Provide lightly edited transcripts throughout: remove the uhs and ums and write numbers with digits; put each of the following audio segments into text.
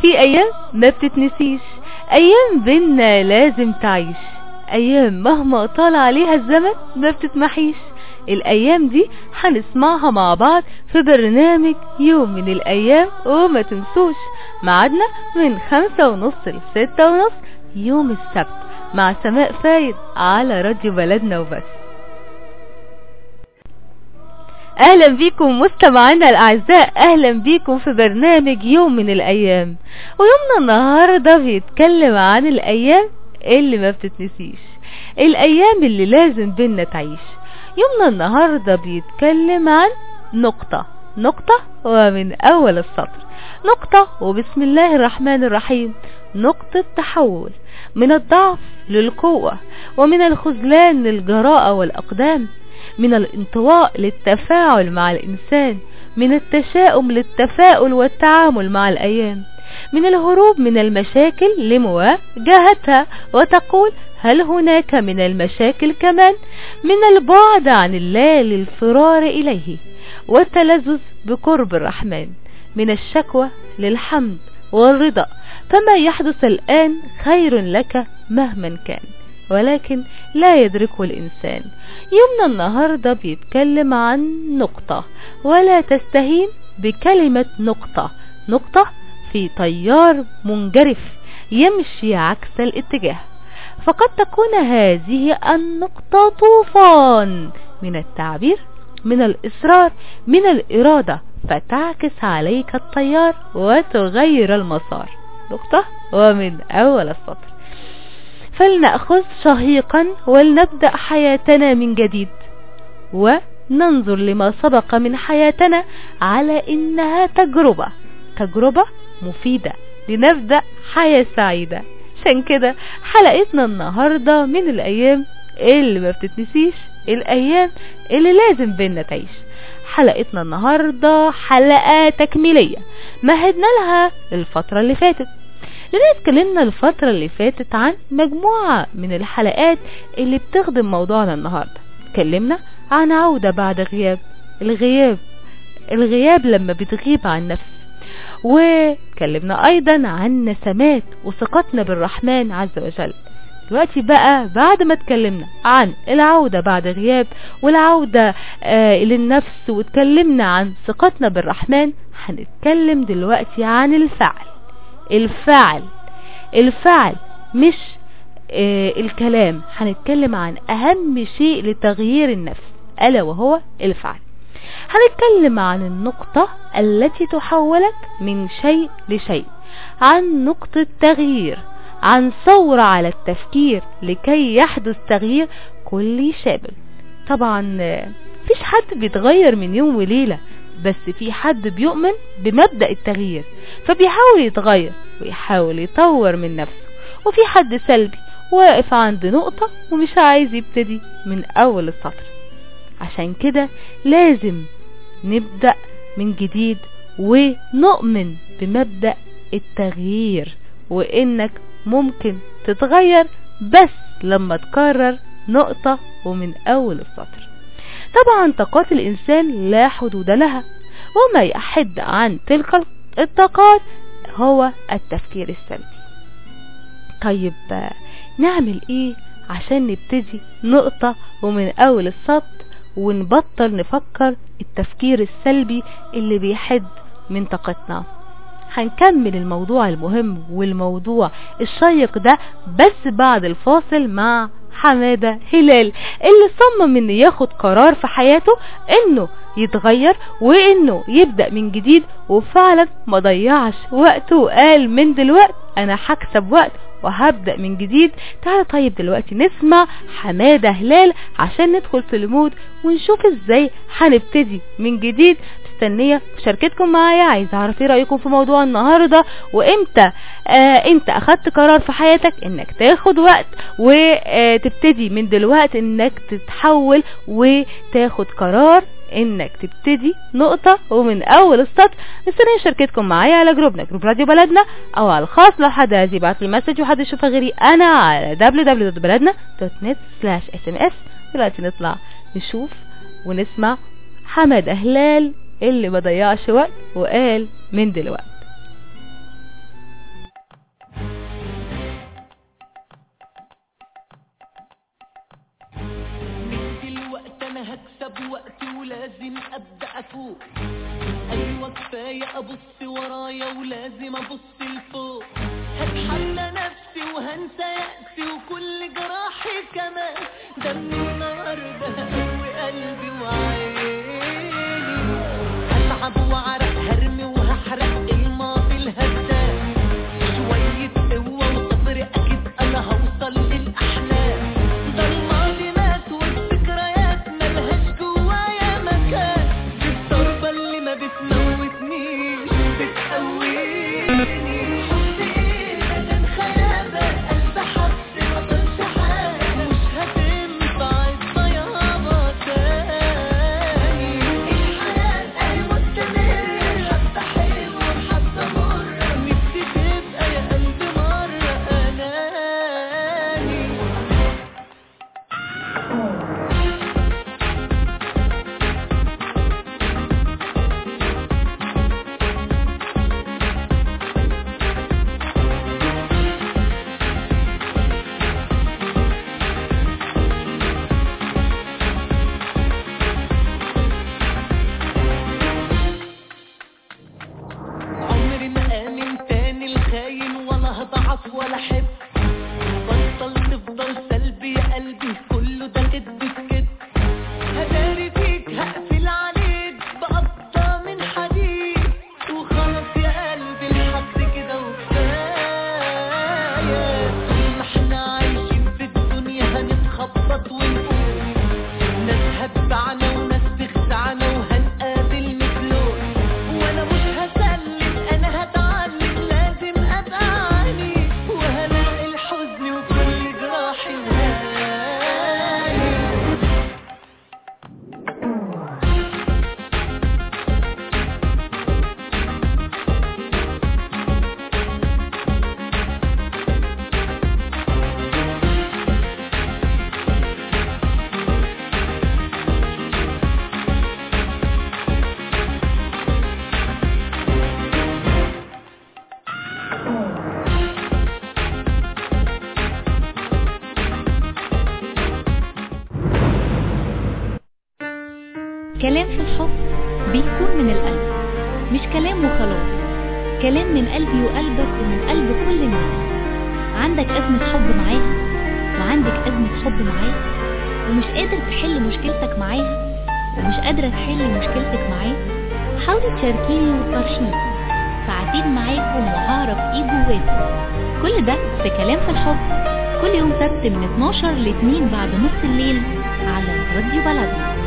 في ايام ما بتتنسيش، ايام بينا لازم تعيش، ايام مهما طال عليها الزمن ما بتتمحيش. الايام دي هنسمعها مع بعض في برنامج يوم من الايام، وما تنسوش ميعادنا من 5:30 ل6:30 يوم السبت مع سماء فايد على راديو بلدنا وبس. اهلا بيكم مستمعينا الاعزاء، اهلا بيكم في برنامج يوم من الايام. ويومنا النهاردة بيتكلم عن الايام اللي ما بتتنسيش، الايام اللي لازم بينا تعيش. يومنا النهاردة بيتكلم عن نقطة ومن اول السطر. نقطة وبسم الله الرحمن الرحيم. نقطة تحول من الضعف للقوة، ومن الخذلان للجراءة والأقدام، من الانطواء للتفاعل مع الإنسان، من التشاؤم للتفاؤل والتعامل مع الأيام، من الهروب من المشاكل لمواجهتها وتقول هل هناك من المشاكل كمان، من البعد عن الله للفرار إليه والتلذذ بقرب الرحمن، من الشكوى للحمد والرضا. فما يحدث الآن خير لك مهما كان، ولكن لا يدركه الإنسان. يومنا النهاردة بيتكلم عن نقطة، ولا تستهين بكلمة نقطة في تيار منجرف يمشي عكس الاتجاه، فقد تكون هذه النقطة طوفان من التعبير، من الإصرار، من الإرادة، فتعكس عليك التيار وتغير المسار. نقطة ومن أول السطر. فلنأخذ شهيقا ولنبدأ حياتنا من جديد، وننظر لما سبق من حياتنا على إنها تجربة مفيدة لنبدأ حياة سعيدة. عشان كده حلقتنا النهاردة من الأيام اللي ما بتتنسيش، الأيام اللي لازم بينا تعيش. حلقتنا النهاردة حلقة تكميلية مهدنا لها الفترة اللي فاتت، لأن اتكلمنا الفترة اللي فاتت عن مجموعة من الحلقات اللي بتخدم موضوعنا النهاردة. اتكلمنا عن عودة بعد غياب، الغياب لما بتغيب عن نفس، واتكلمنا ايضا عن نسمات وثقتنا بالرحمن عز وجل. دلوقتي بقى بعد ما اتكلمنا عن العودة بعد غياب والعودة للنفس، واتكلمنا عن ثقتنا بالرحمن، هنتكلم دلوقتي عن الفعل مش الكلام. هنتكلم عن اهم شيء لتغيير النفس الا وهو الفعل. هنتكلم عن النقطة التي تحولك من شيء لشيء، عن نقطة تغيير، عن ثورة على التفكير لكي يحدث تغيير كل شامل. طبعا مفيش حد بيتغير من يوم وليلة، بس في حد بيؤمن بمبدأ التغيير فبيحاول يتغير ويحاول يطور من نفسه، وفي حد سلبي واقف عند نقطة ومش عايز يبتدي من اول السطر. عشان كده لازم نبدأ من جديد ونؤمن بمبدأ التغيير، وانك ممكن تتغير بس لما تكرر نقطة ومن اول السطر. طبعا طاقات الانسان لا حدود لها، وما يحد عن تلك الطاقات هو التفكير السلبي. طيب نعمل ايه عشان نبتدي نقطة ومن اول السطر ونبطل نفكر التفكير السلبي اللي بيحد من طاقتنا؟ هنكمل الموضوع المهم والموضوع الشيق ده بس بعد الفاصل مع حمادة هلال، اللي صمم انه ياخد قرار في حياته انه يتغير وانه يبدأ من جديد، وفعلا ما ضيعش وقته وقال من دلوقتي انا هكسب وقت وهبدأ من جديد. تعالى طيب دلوقتي نسمع حمادة هلال عشان ندخل في المود ونشوف ازاي هنبتدي من جديد. مستنية مشاركتكم معايا، عايز اعرف ايه رأيكم في موضوع النهاردة، وامتى انت اخدت قرار في حياتك انك تاخد وقت وتبتدي من دلوقتي انك تتحول وتاخد قرار انك تبتدي نقطة ومن اول السطر. مستنية مشاركتكم معايا على جروبنا، جروب راديو بلدنا، او على الخاص لو حد عايز يبعت لي مسج وحد يشوفها غيري انا على www.baladna.net/sms. دلوقتي نطلع نشوف ونسمع حمادة هلال اللي ما ضيعش وقت وقال من دلوقتي. ورايا ولازم ابص لفوق، هتحدى نفسي وهنسى يأسي وكل جراحي كمان، ده من النهارده هقوي قلبي وعيني، هتعب وعرق هرمي وهحرق الماضي الهدام، شوية قوة وصبر اكيد انا هوصل للأحلام، ده الماضي مات والذكريات ملهاش جوايا مكان، دي الضربة اللي ما بتموتنيش بتقويني، حط ايدك خيابة قلب حبس مطلش حاجة، مش هتنفع الطيابة تاني، الحياة اهي مستمرة، حبة حلوة وحبة مرة، نفسي تبقى يا قلبي مرة أناني. عمري ما آمن تاني الخاين ولا هضعف ولا احب، بطل تفضل سلبي يا قلبي كله ده كدب في كدب، هداري فيك هقفل عليك بقطة من حديد، وخلاص يا قلبي الحد كده وكفاية، طول ما احنا عايشين في الدنيا هنتخبط ونقول ناس هتبعنا وناس تخدعنا وهنقابل مثلهم، وانا مش هسلم انا هتعلم لازم ابقى عنيد، وهلاقي الحزن وكل جراحي نهاية. كلام في الحب بيكون من القلب، مش كلام وخلاص، كلام من قلبي وقلبك ومن قلب كل الناس. عندك أزمة حب معاها وعندك أزمة حب معاه ومش قادر تحل مشكلتك معاها ومش قادرة تحل مشكلتك معاه، حاولي تشاركيني وتفرشيني، ساعتين معاكم وهعرف ايه جواكم. كل ده في كلام في الحب، كل يوم سبت من 12 ل 2 بعد نص الليل على راديو بلدنا.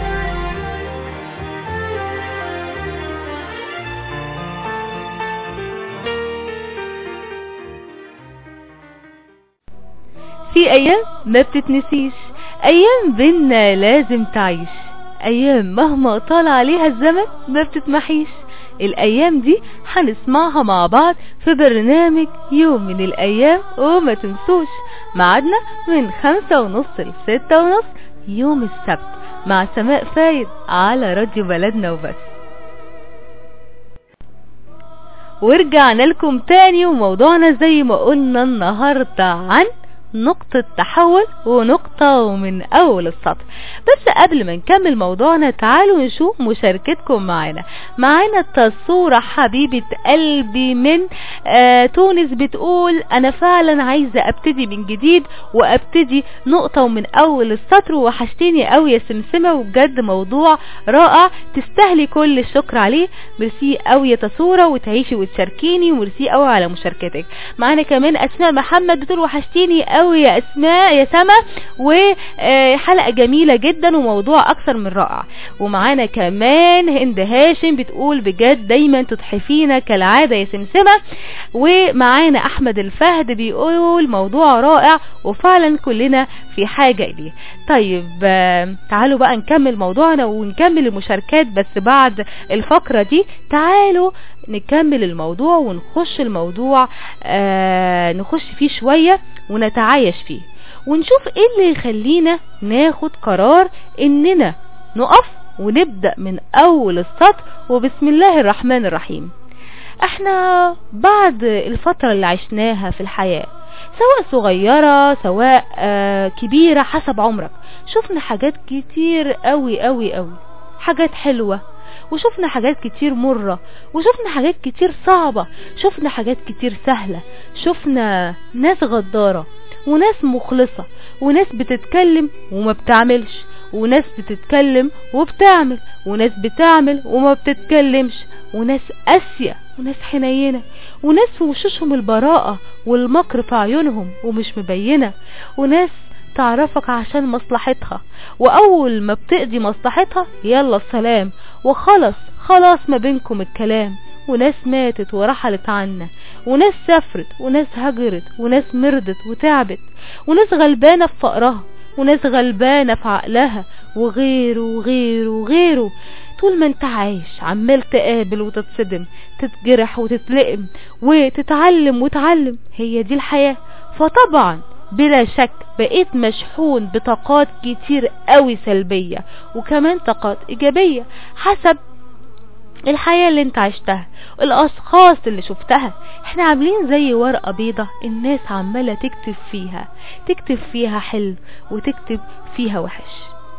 في ايام ما بتتنسيش، ايام بينا لازم تعيش، ايام مهما طال عليها الزمن ما بتتمحيش. الايام دي هنسمعها مع بعض في برنامج يوم من الايام، وما تنسوش ميعادنا من 5:30 ل 6:30 يوم السبت مع سماء فايد على راديو بلدنا وبس. ورجعنا لكم تاني، وموضوعنا زي ما قلنا النهاردة عن نقطة تحول ونقطة ومن اول السطر. بس قبل ما نكمل موضوعنا تعالوا نشوف مشاركتكم معانا تصورة حبيبة قلبي من تونس، بتقول انا فعلا عايزة ابتدي من جديد وابتدي نقطة ومن اول السطر، وحشتيني قوي يا سمسمة، وبجد موضوع رائع تستاهلي كل الشكر عليه. ميرسي قوي يا تصورة، وتعيشي وتشاركيني، وميرسي قوي على مشاركتك. معانا كمان اسماء محمد بتقول وحشتيني قوي يا اسماء يا سما، وحلقة جميلة جدا وموضوع اكثر من رائع. ومعانا كمان هند هاشم بتقول بجد دايما تضحفينا كالعادة يا سمسمة. ومعانا احمد الفهد بيقول موضوع رائع وفعلا كلنا في حاجة اليه. طيب تعالوا بقى نكمل موضوعنا ونكمل المشاركات، بس بعد الفقرة دي تعالوا نكمل الموضوع ونخش الموضوع نخش فيه شوية ونتعايش فيه، ونشوف ايه اللي يخلينا ناخد قرار اننا نقف ونبدأ من اول السطر وبسم الله الرحمن الرحيم. احنا بعد الفترة اللي عشناها في الحياة، سواء صغيرة سواء كبيرة حسب عمرك، شفنا حاجات كتير قوي قوي قوي، حاجات حلوة وشفنا حاجات كتير مرة، وشفنا حاجات كتير صعبة، شفنا حاجات كتير سهلة، شفنا ناس غدارة وناس مخلصة، وناس بتتكلم وما بتعملش، وناس بتتكلم وبتعمل، وناس بتعمل وما بتتكلمش، وناس قاسية وناس حنينة، وناس في وشوشهم البراءة والمكر في عيونهم ومش مبينة، وناس تعرفك عشان مصلحتها، واول ما بتقضي مصلحتها يلا السلام خلاص ما بينكم الكلام. وناس ماتت ورحلت عنا، وناس سافرت، وناس هجرت، وناس مرضت وتعبت، وناس غلبانة في فقرها، وناس غلبانة في عقلها، وغيره وغيره وغيره. طول ما انت عايش عمال تقابل وتتصدم، تتجرح وتتلقم وتتعلم وتعلم، هي دي الحياة. فطبعا بلا شك بقيت مشحون بطاقات كتير قوي سلبية، وكمان طاقات ايجابية حسب الحياة اللي انت عشتها، الاشخاص اللي شفتها. احنا عاملين زي ورقة بيضة الناس عمالة تكتب فيها حلو وتكتب فيها وحش،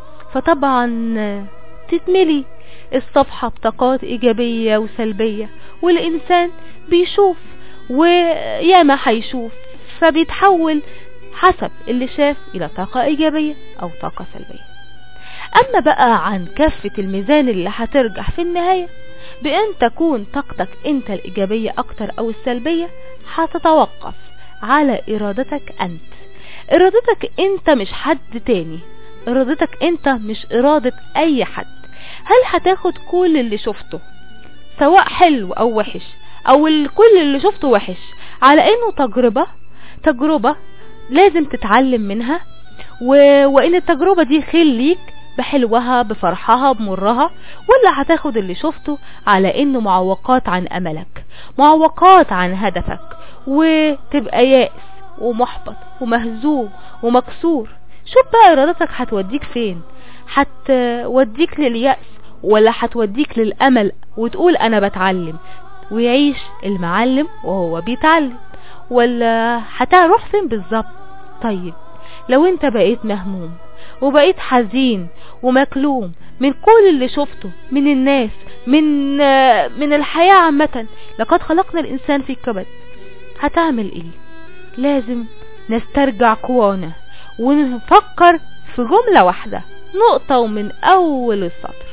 فطبعا تتملي الصفحة بطاقات ايجابية وسلبية، والانسان بيشوف وياما هيشوف، فبيتحول حسب اللي شاف الى طاقة ايجابية او طاقة سلبية. اما بقى عن كافة الميزان اللي هترجح في النهاية بأن تكون طاقتك انت الايجابية اكتر او السلبية، هتتوقف على ارادتك انت. ارادتك انت مش حد تاني، ارادتك انت مش ارادة اي حد. هل هتاخد كل اللي شفته سواء حلو او وحش، او كل اللي شفته وحش على انه تجربة لازم تتعلم منها، وان التجربة دي خير ليك بحلوها بفرحها بمرها، ولا هتاخد اللي شفته على انه معوقات عن املك، معوقات عن هدفك، وتبقى يائس ومحبط ومهزوم ومكسور؟ شوف بقى ارادتك هتوديك فين، هتوديك لليأس ولا هتوديك للامل وتقول انا بتعلم، ويعيش المعلم وهو بيتعلم، ولا هتروح فين بالظبط؟ طيب لو انت بقيت مهموم وبقيت حزين ومكلوم من كل اللي شفته من الناس، من الحياة عامة، لقد خلقنا الانسان في كبد، هتعمل ايه؟ لازم نسترجع قوانا ونفكر في جملة واحدة، نقطة ومن اول السطر،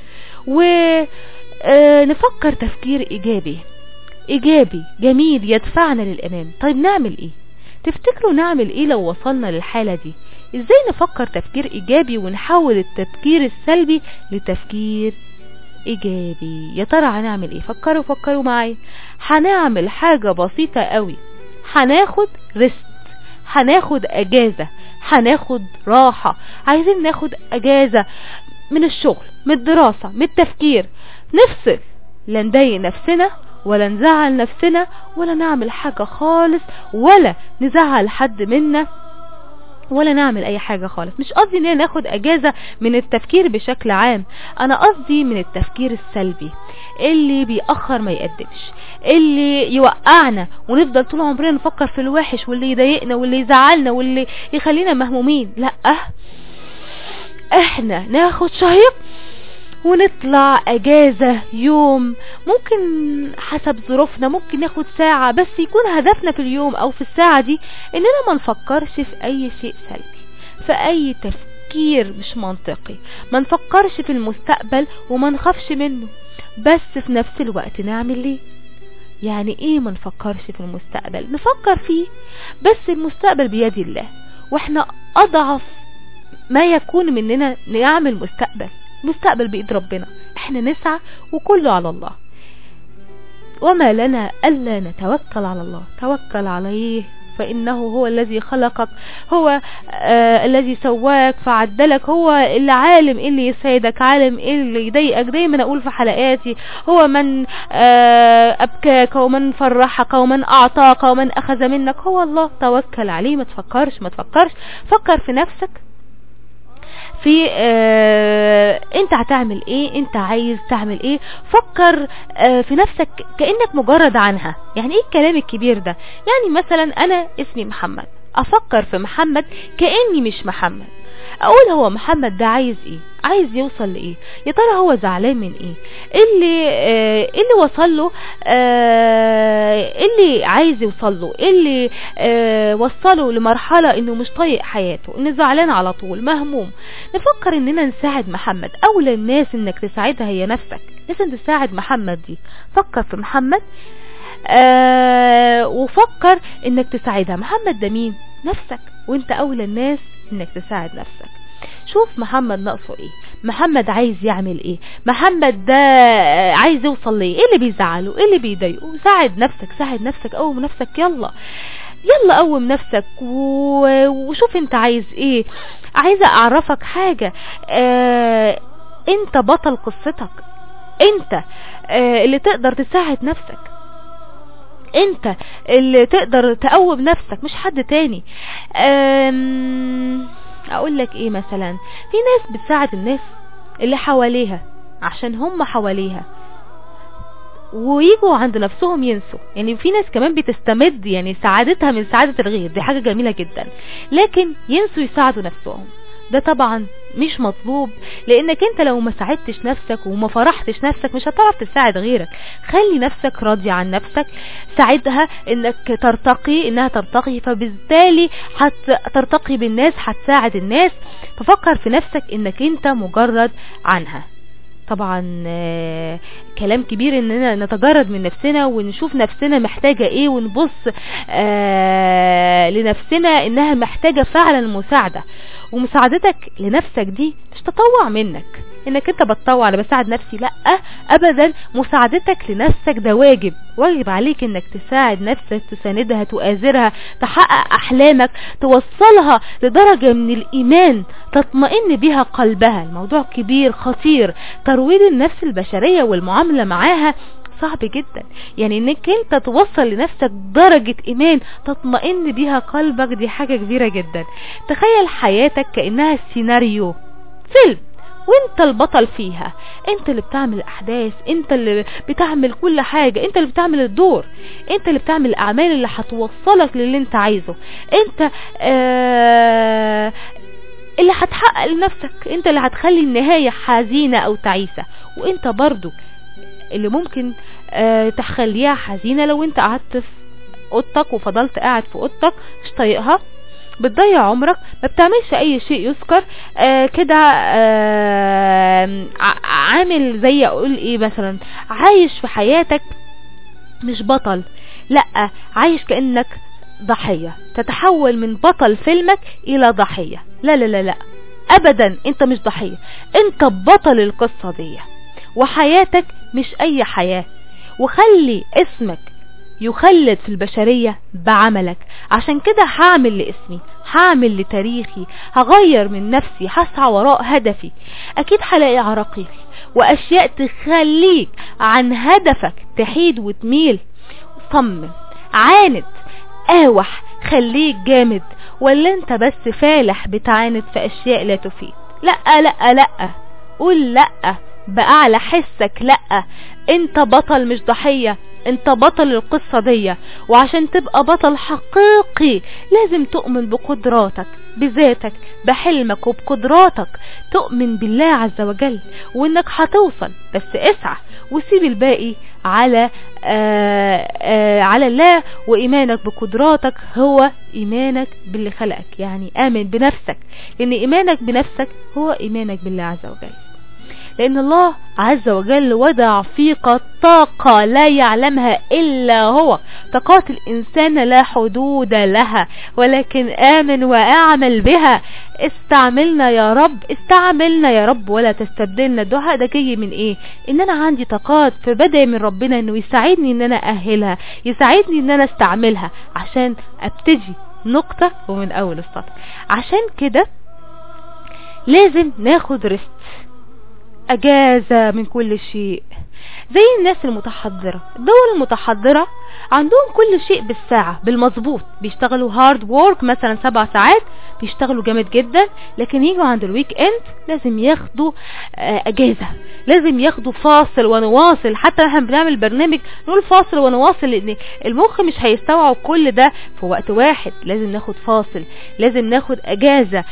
ونفكر تفكير ايجابي جميل يدفعنا للامام. طيب نعمل ايه؟ تفتكروا نعمل ايه لو وصلنا للحالة دي؟ ازاي نفكر تفكير ايجابي ونحول التفكير السلبي لتفكير ايجابي؟ يا ترى هنعمل ايه؟ فكروا معايا. هنعمل حاجة بسيطة قوي، هناخد ريست، هناخد اجازة، هناخد راحة. عايزين ناخد اجازة من الشغل، من الدراسة، من التفكير، نفصل، لا نضايق نفسنا ولا نزعل نفسنا ولا نعمل حاجة خالص، ولا نزعل حد منا، ولا نعمل اي حاجة خالص. مش قصدي ان ناخد اجازة من التفكير بشكل عام، انا قصدي من التفكير السلبي اللي بيأخر ما يقدمش، اللي يوقعنا ونفضل طول عمرنا نفكر في الوحش واللي يضايقنا واللي يزعلنا واللي يخلينا مهمومين. لا، احنا ناخد شهيق ونطلع اجازة يوم، ممكن حسب ظروفنا ممكن ناخد ساعة، بس يكون هدفنا في اليوم او في الساعة دي اننا ما نفكرش في اي شيء سلبي، في اي تفكير مش منطقي، ما نفكرش في المستقبل وما نخافش منه. بس في نفس الوقت نعمل ليه؟ يعني ايه ما نفكرش في المستقبل؟ نفكر فيه، بس المستقبل بيد الله، واحنا اضعف ما يكون مننا نعمل مستقبل بإيد ربنا، احنا نسعى وكله على الله. وما لنا ألا نتوكل على الله، توكل عليه فإنه هو الذي خلقك، هو الذي سواك فعدلك، هو اللي عالم ايه اللي يسعدك، عالم ايه اللي يضايقك. دايما اقول في حلقاتي هو من أبكاك ومن فرحك ومن أعطاك ومن أخذ منك، هو الله. توكل عليه، ما تفكرش، فكر في نفسك، في انت هتعمل ايه، انت عايز تعمل ايه. فكر في نفسك كأنك مجرد عنها. يعني ايه الكلام الكبير ده؟ يعني مثلا انا اسمي محمد، افكر في محمد كأني مش محمد، اقول هو محمد ده عايز ايه، عايز يوصل لايه، يا ترى هو زعلان من ايه، اللي وصل له، اللي عايز يوصل له، اللي وصله لمرحلة انه مش طايق حياته، انه زعلان على طول مهموم. نفكر اننا نساعد محمد. اولى الناس انك تساعدها هي نفسك، لازم تساعد محمد دي. فكر في محمد وفكر انك تساعدها. محمد ده مين؟ نفسك، وانت اولى الناس انك تساعد نفسك. شوف محمد ناقصه ايه، محمد عايز يعمل ايه، محمد ده عايز يوصل ليه، ايه اللي بيزعله، ايه اللي بيضايقه. ساعد نفسك، ساعد نفسك، قوم نفسك، يلا قوم نفسك وشوف انت عايز ايه. عايزة اعرفك حاجة، انت بطل قصتك، انت اللي تقدر تساعد نفسك، انت اللي تقدر تقوم نفسك، مش حد تاني. اقول لك ايه، مثلا في ناس بتساعد الناس اللي حواليها عشان هم حواليها، ويجوا عند نفسهم ينسوا. يعني في ناس كمان بتستمد يعني سعادتها من سعادة الغير، دي حاجة جميلة جدا، لكن ينسوا يساعدوا نفسهم. ده طبعا مش مطلوب، لانك انت لو ما ساعدتش نفسك وما فرحتش نفسك مش هتعرف تساعد غيرك. خلي نفسك راضية عن نفسك، ساعدها انك ترتقي، انها ترتقي، فبالتالي هترتقي بالناس، هتساعد الناس. ففكر في نفسك انك انت مجرد عنها. طبعا كلام كبير اننا نتجرد من نفسنا ونشوف نفسنا محتاجة ايه، ونبص لنفسنا انها محتاجة فعلا مساعدة. ومساعدتك لنفسك دي مش تطوع منك، انك انت بتطوع انا بساعد نفسي، لا ابدا. مساعدتك لنفسك ده واجب عليك انك تساعد نفسك، تساندها، تؤازرها، تحقق احلامك، توصلها لدرجة من الايمان تطمئن بها قلبها. الموضوع كبير خطير، ترويض النفس البشرية والمعاملة معاها صعب جدا. يعني انك انت توصل لنفسك درجة ايمان تطمئن بها قلبك، دي حاجة كبيرة جدا. تخيل حياتك كأنها سيناريو فيلم، وانت البطل فيها، انت اللي بتعمل الاحداث، انت اللي بتعمل كل حاجة، انت اللي بتعمل الدور، انت اللي بتعمل الاعمال اللي هتوصلك للي انت عايزه، انت اللي هتحقق لنفسك، انت اللي هتخلي النهاية حزينة او تعيسة، وانت برضو اللي ممكن تخليها حزينة لو انت قعدت في اوضتك وفضلت قاعد في اوضتك مش طايقها، بتضيع عمرك، ما بتعملش اي شيء يذكر، كده عامل زي اقول ايه مثلا، عايش في حياتك مش بطل، لا عايش كأنك ضحية، تتحول من بطل فيلمك الى ضحية. لا لا لا لا ابدا، انت مش ضحية، انت بطل القصة دي، وحياتك مش اي حياة. وخلي اسمك يخلد في البشرية بعملك. عشان كده هعمل لاسمي، هعمل لتاريخي، هغير من نفسي، هسعى وراء هدفي. اكيد هلاقي عراقيل واشياء تخليك عن هدفك تحيد وتميل. صمم، عاند، قاوح، خليك جامد. ولا انت بس فالح بتعاند في اشياء لا تفيد؟ لا لا لا، قول لا بأعلى حسك، لا انت بطل مش ضحية، انت بطل القصة دي. وعشان تبقى بطل حقيقي لازم تؤمن بقدراتك، بذاتك، بحلمك وبقدراتك، تؤمن بالله عز وجل وانك هتوصل، بس اسعى وسيب الباقي على الله. وإيمانك بقدراتك هو إيمانك باللي خلقك. يعني آمن بنفسك، لأن إيمانك بنفسك هو إيمانك بالله عز وجل. لأن الله عز وجل وضع فيك طاقة لا يعلمها إلا هو. طاقات الإنسان لا حدود لها، ولكن آمن وأعمل بها. استعملنا يا رب، استعملنا يا رب، ولا تستبدلنا. الدعاء ده جاي من ايه؟ ان انا عندي طاقات، فبدأ من ربنا انه يساعدني ان انا اهلها، يساعدني ان انا استعملها عشان ابتدي نقطة ومن اول السطر. عشان كده لازم ناخد ريست، اجازة من كل شيء، زي الناس المتحضرة. الدول المتحضرة عندهم كل شيء بالساعة بالمظبوط، بيشتغلوا هارد وورك مثلا 7 ساعات، بيشتغلوا جامد جدا، لكن يجوا عند الويك اند لازم ياخدوا اجازة، لازم ياخدوا فاصل ونواصل. حتى احنا بنعمل برنامج نقول فاصل ونواصل، لان المخ مش هيستوعب كل ده في وقت واحد. لازم ناخد فاصل، لازم ناخد اجازة،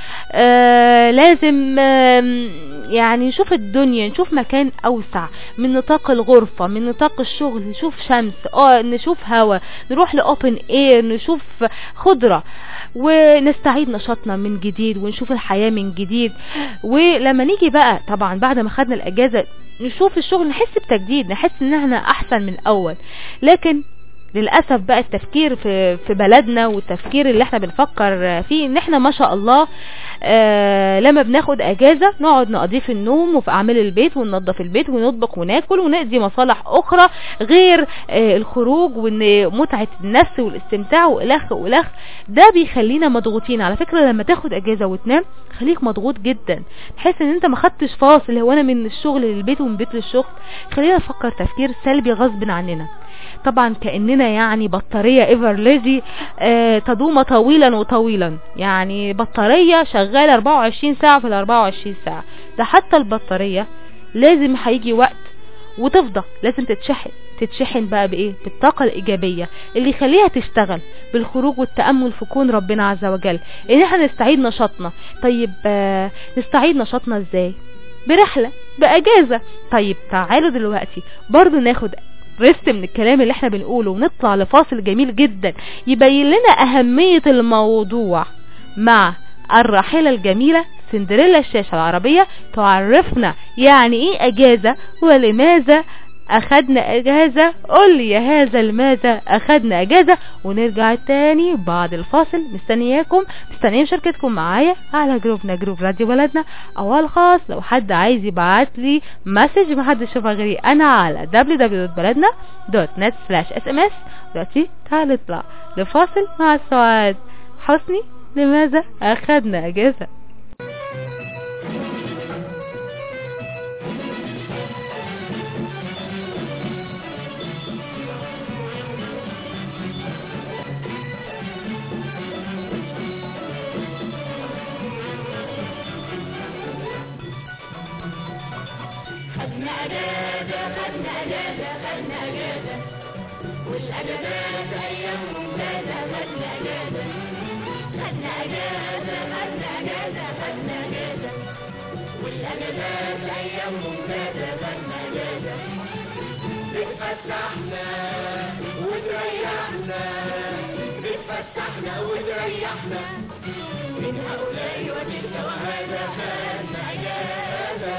لازم يعني نشوف الدنيا، نشوف مكان اوسع من نطاق الغرفة، من نطاق الشغل، نشوف شمس، نشوف هواء، نروح لأوبن اير، نشوف خضرة، ونستعيد نشاطنا من جديد، ونشوف الحياة من جديد. ولما نيجي بقى طبعا بعد ما خدنا الاجازة نشوف الشغل، نحس بتجديد، نحس ان احنا احسن من الاول. لكن للأسف بقى التفكير في بلدنا والتفكير اللي احنا بنفكر فيه ان احنا ما شاء الله لما بناخد اجازة نقعد نقضي في النوم وفي اعمال البيت، وننظف البيت ونطبخ وناكل ونقضي مصالح اخرى غير الخروج ومتعة النفس والاستمتاع والخ. ده بيخلينا مضغوطين. على فكرة لما تاخد اجازة وتنام خليك مضغوط جدا، تحس ان انت ما خدتش فاصل، هو انا من الشغل للبيت ومن البيت للشغل. خلينا نفكر تفكير سلبي غصب عننا، طبعا كأننا يعني بطارية ايفرليزي تدوم طويلا وطويلا، يعني بطارية شغالة 24 ساعة في ال 24 ساعة. ده حتى البطارية لازم هيجي وقت وتفضى، لازم تتشحن بقى بايه؟ بالطاقة الايجابية اللي يخليها تشتغل، بالخروج والتأمل في كون ربنا عز وجل، ان احنا نستعيد نشاطنا. طيب نستعيد نشاطنا ازاي؟ برحلة، باجازة. طيب تعالوا دلوقتي برضو ناخد رست من الكلام اللي احنا بنقوله ونطلع لفاصل جميل جدا يبين لنا اهمية الموضوع مع الراحلة الجميلة سندريلا الشاشة العربية، تعرفنا يعني ايه اجازة ولماذا اخدنا اجازة. قول لي يا هذا لماذا اخدنا اجازة، ونرجع تاني بعد الفاصل. مستنيين شركتكم معايا على جروبنا، جروب راديو بلدنا، او الخاص لو حد عايز يبعت لي مسج محدش يشوفها غيري انا على www.baladna.net/sms. دلوقتي تعالوا نطلع لفاصل مع سعاد حسني، لماذا اخدنا اجازة. خدنا اجازة والاجازات ايام ممتازة. خدنا اجازة والاجازات ايام ممتازة. بتفسحنا وتريحنا من هؤلاء وتلك وهذا. خدنا اجازة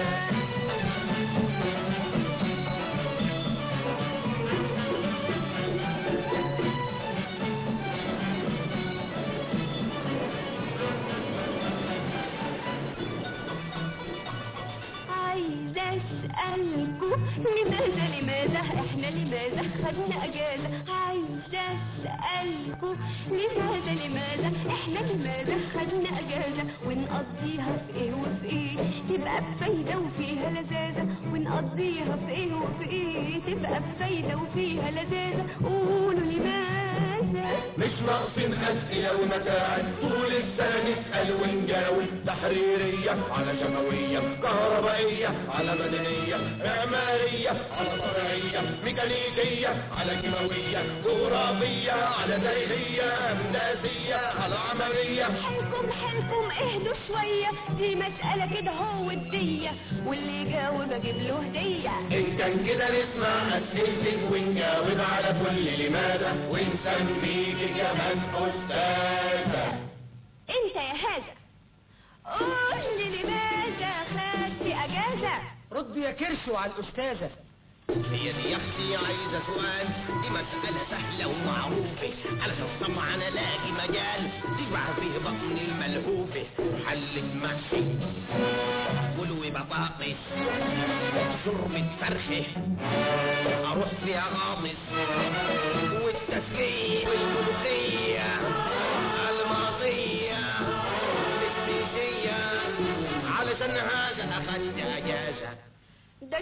أسألكم لماذا احنا لماذا خدنا اجازة. عايزة اسألكم لماذا احنا لماذا خدنا اجازة، ونقضيها في ايه وفي ايه تبقى بفايدة وفيها لذاذة. ونقضيها في ايه وفي ايه تبقى بفايدة وفيها لذاذة. قولوا لماذا. مش ناقصين اسئلة ومتاعب، طول السنة نسأل ونجاوب. تحريرية على شفوية، كهربائية على مدنية، معمارية على طبيعية، ميكانيكية على كيماوية، جغرافية على تاريخية، هندسية على عملية. حلكم اهدوا شوية، دي مسألة كده هو ودية، واللي يجاوب اجيب له هدية. ان كان كده نسمع اسئلتك ونجاوب على كل لماذا، ونسميك كمان استاذة. انت يا هذا قول لي لماذا خدت اجازة. رد يا كرشو على الاستاذة. هي دي يا اختي عايزة سؤال، دي مسألة سهلة ومعروفة، علشان طبعا الاقي مجال تشبع فيه بطن الملهوفة. حلة محشي فول وبطاطس، شوربة فرخة اروح فيها غامص، والتسليق والملوخية الماضية السيسية. علشان هذا اخدت اجازة. ده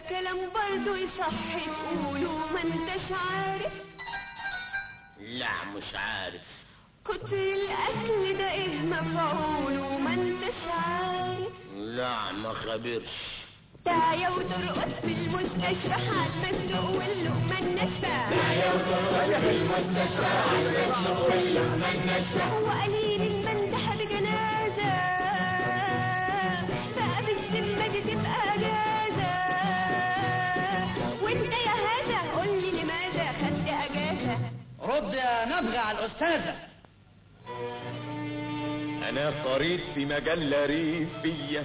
كلام برضو يصح تقوله ما انتش عارف؟ لا مش عارف. كتر الاكل ده ايه مفعوله ما انتش عارف؟ لا ما خبرش. تعيا وترقص في المستشفى هتمسك واللقمة الناشفة. تعيا وترقص في المستشفى هتمسك واللقمة الناشفة. وقليل المندحة بجنازة بقى بالذمة دي تبقى اجازة. وانت يا هذا قولي لماذا خدت اجازة؟ رد يا نبغى على الأستاذة. أنا قريت في مجلة ريفية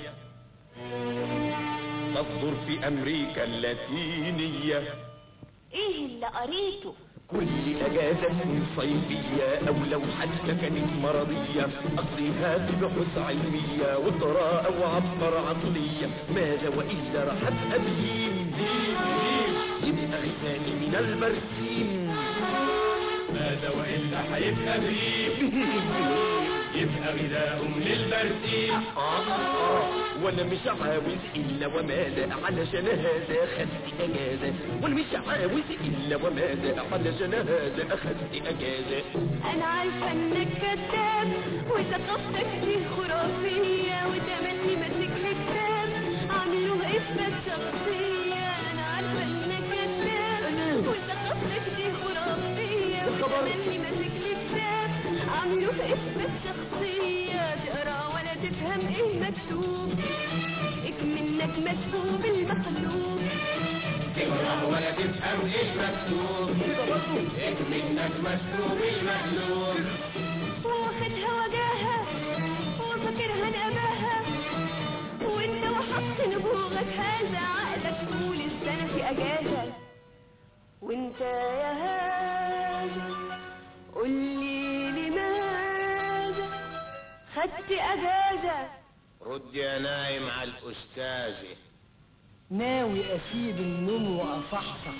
تصدر في أمريكا اللاتينية. ايه اللي قريته؟ كل أجازة صيفية أو لو حتى كانت مرضية أقضيها في بحوث علمية وقراءة وعبر عقلية. ماذا وإلا راح أبقى بهيم يبقى غثاني من البرسيم. ماذا وإلا هيبقى بهيم يبقى غذاء للبرسيم. وانا مش عاوز الا وماذا علشان هذا اخذت اجازة. وانا مش عاوز الا وماذا علشان هذا اخذت اجازة. انا عارفة انك كذاب وثقافتك دي خرافية وتملي ماسك لكتاب عامله اثبات شخصية. انا عارفة انك كذاب وثقافتك دي خرافية وتملي ماسك لكتاب عامله اثبات شخصية. تقرا ولا تفهم ايه مكتوب منك مسبوب المقلوب. تقرا ولا تفهم ايه مكتوب منك مسبوب المقلوب. واخدها وجاهها وفاكرها نقباها وانت وحط نبوغك هذا عقلك طول السنة في اجازة. وانت يا هذا قولي لماذا خدت اجازة؟ رد يا نايم على الأستاذة. ناوي اسيب النوم واصحصح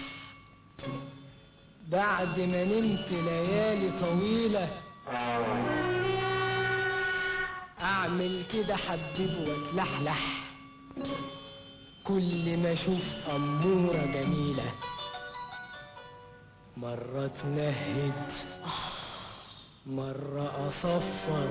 بعد ما نمت ليالي طويلة. اعمل كده حبيب واتلحلح كل ما اشوف امورة جميلة. مرة تنهد مرة اصفر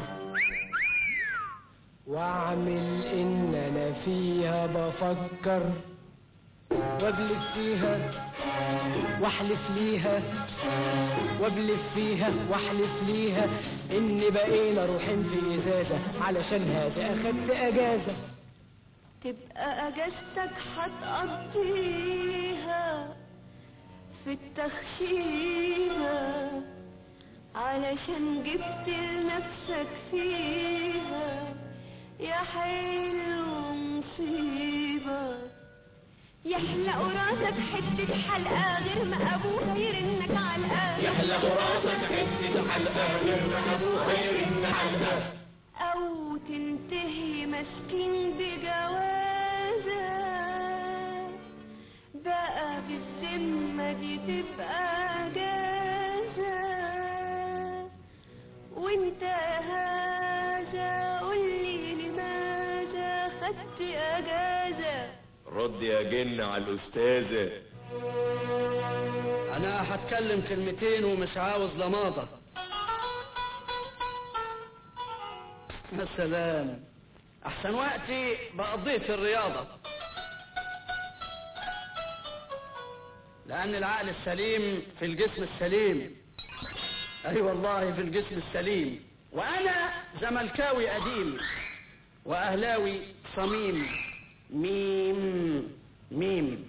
واعمل ان انا فيها بفكر وابلف فيها واحلف ليها وابلف فيها واحلف ليها ان بقينا روحين في ازازة علشان هذا اخدت اجازة. تبقى اجازتك هتقضيها في التخشيبة علشان جبت لنفسك فيها يا حلو مصيبة. يحلق راسك حتة حلقة غير ما ابوها يرنك علقة. يحلق راسك حتة حلقة غير ما ابوها يرنك علقة. او تنتهي مسكين بجوازة بقى بالذمة دي تبقى اجازة. وانت هذا قولي لماذا خدت اجازة؟ رد يا جن على الأستاذة. انا هتكلم كلمتين ومش عاوز لماضة. يا سلام احسن وقتي بقضيه في الرياضة لان العقل السليم في الجسم السليم. اي والله في الجسم السليم. وانا زملكاوي قديم واهلاوي صميم ميم ميم.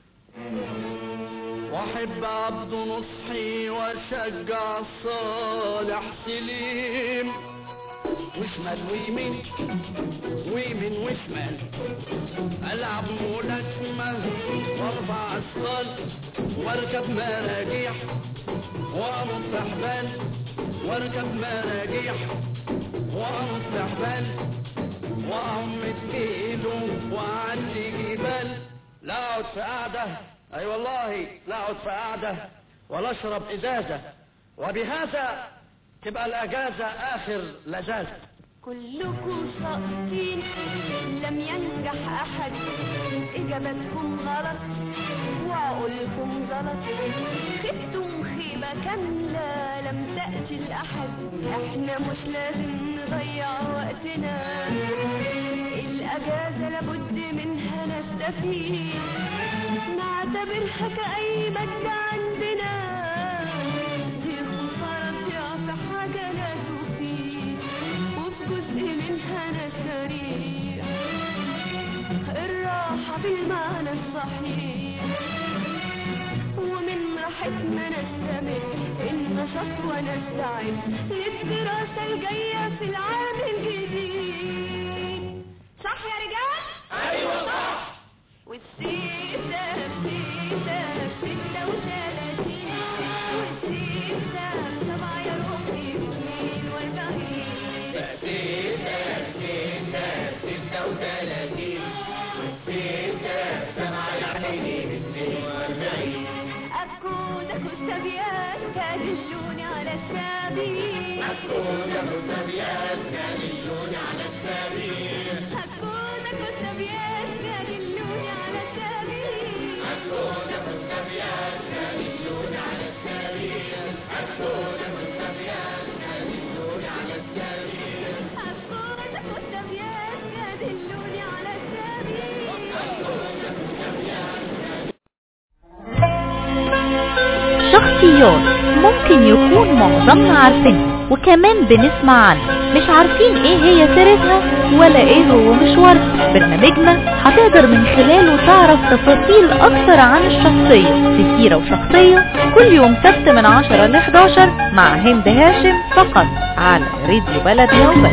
واحب عبد نصحي واشجع صالح سليم وشمال ويمين ويمين وشمال. العب ملاكمة وارفع اثقال واركب مراجيح وانط حبال واركب مراجيح وانط حبال واعمد كيلو واعدي جبال. لا اقعد في قعدة اي والله لا اقعد في قعدة ولا اشرب ازازة وبهذا تبقى الاجازة اخر لذاذة. كلكم ساقطين لم ينجح احد، اجابتكم غلط وعقولكم غلط، خفتم خيبة كاملة لم تأتي لأحد. احنا مش لازم نضيع وقتنا، الاجازة لابد منها نستفيد، نعتبرها كأي مجد عندنا، دي خسارة تضيع في حاجة لا تفيد، وفي جزء منها نستريح، الراحة بالمعنى الصحيح، ومن راحتنا نستمر النشاط ونستعد للدراسة الجاية في العام الجديد. صح يا رجال؟ ايوه صح. والسيدة 36 والسيدة 7 يا روحي 42 36 والسيدة 7 يا عيني 42. أكون كتابيات تدلوني على السبيل، أكون كتابيات تدلوني على السبيل، أكون كتابيات تدلوني على السبيل، أكون كتابيات تدلوني على السبيل، أكون كتابيات تدلوني على السبيل، أكون كتابيات تدلوني على السبيل. شخصيات ممكن يكون معظمنا عارفينها وكمان بنسمع عنها، مش عارفين ايه هي سيرتها ولا ايه هو مشوارها. برنامجنا هتقدر من خلاله تعرف تفاصيل اكتر عن الشخصية في سيرة وشخصية، كل يوم سبت من 10 ل 11 مع هند هاشم فقط على راديو بلدنا وبس.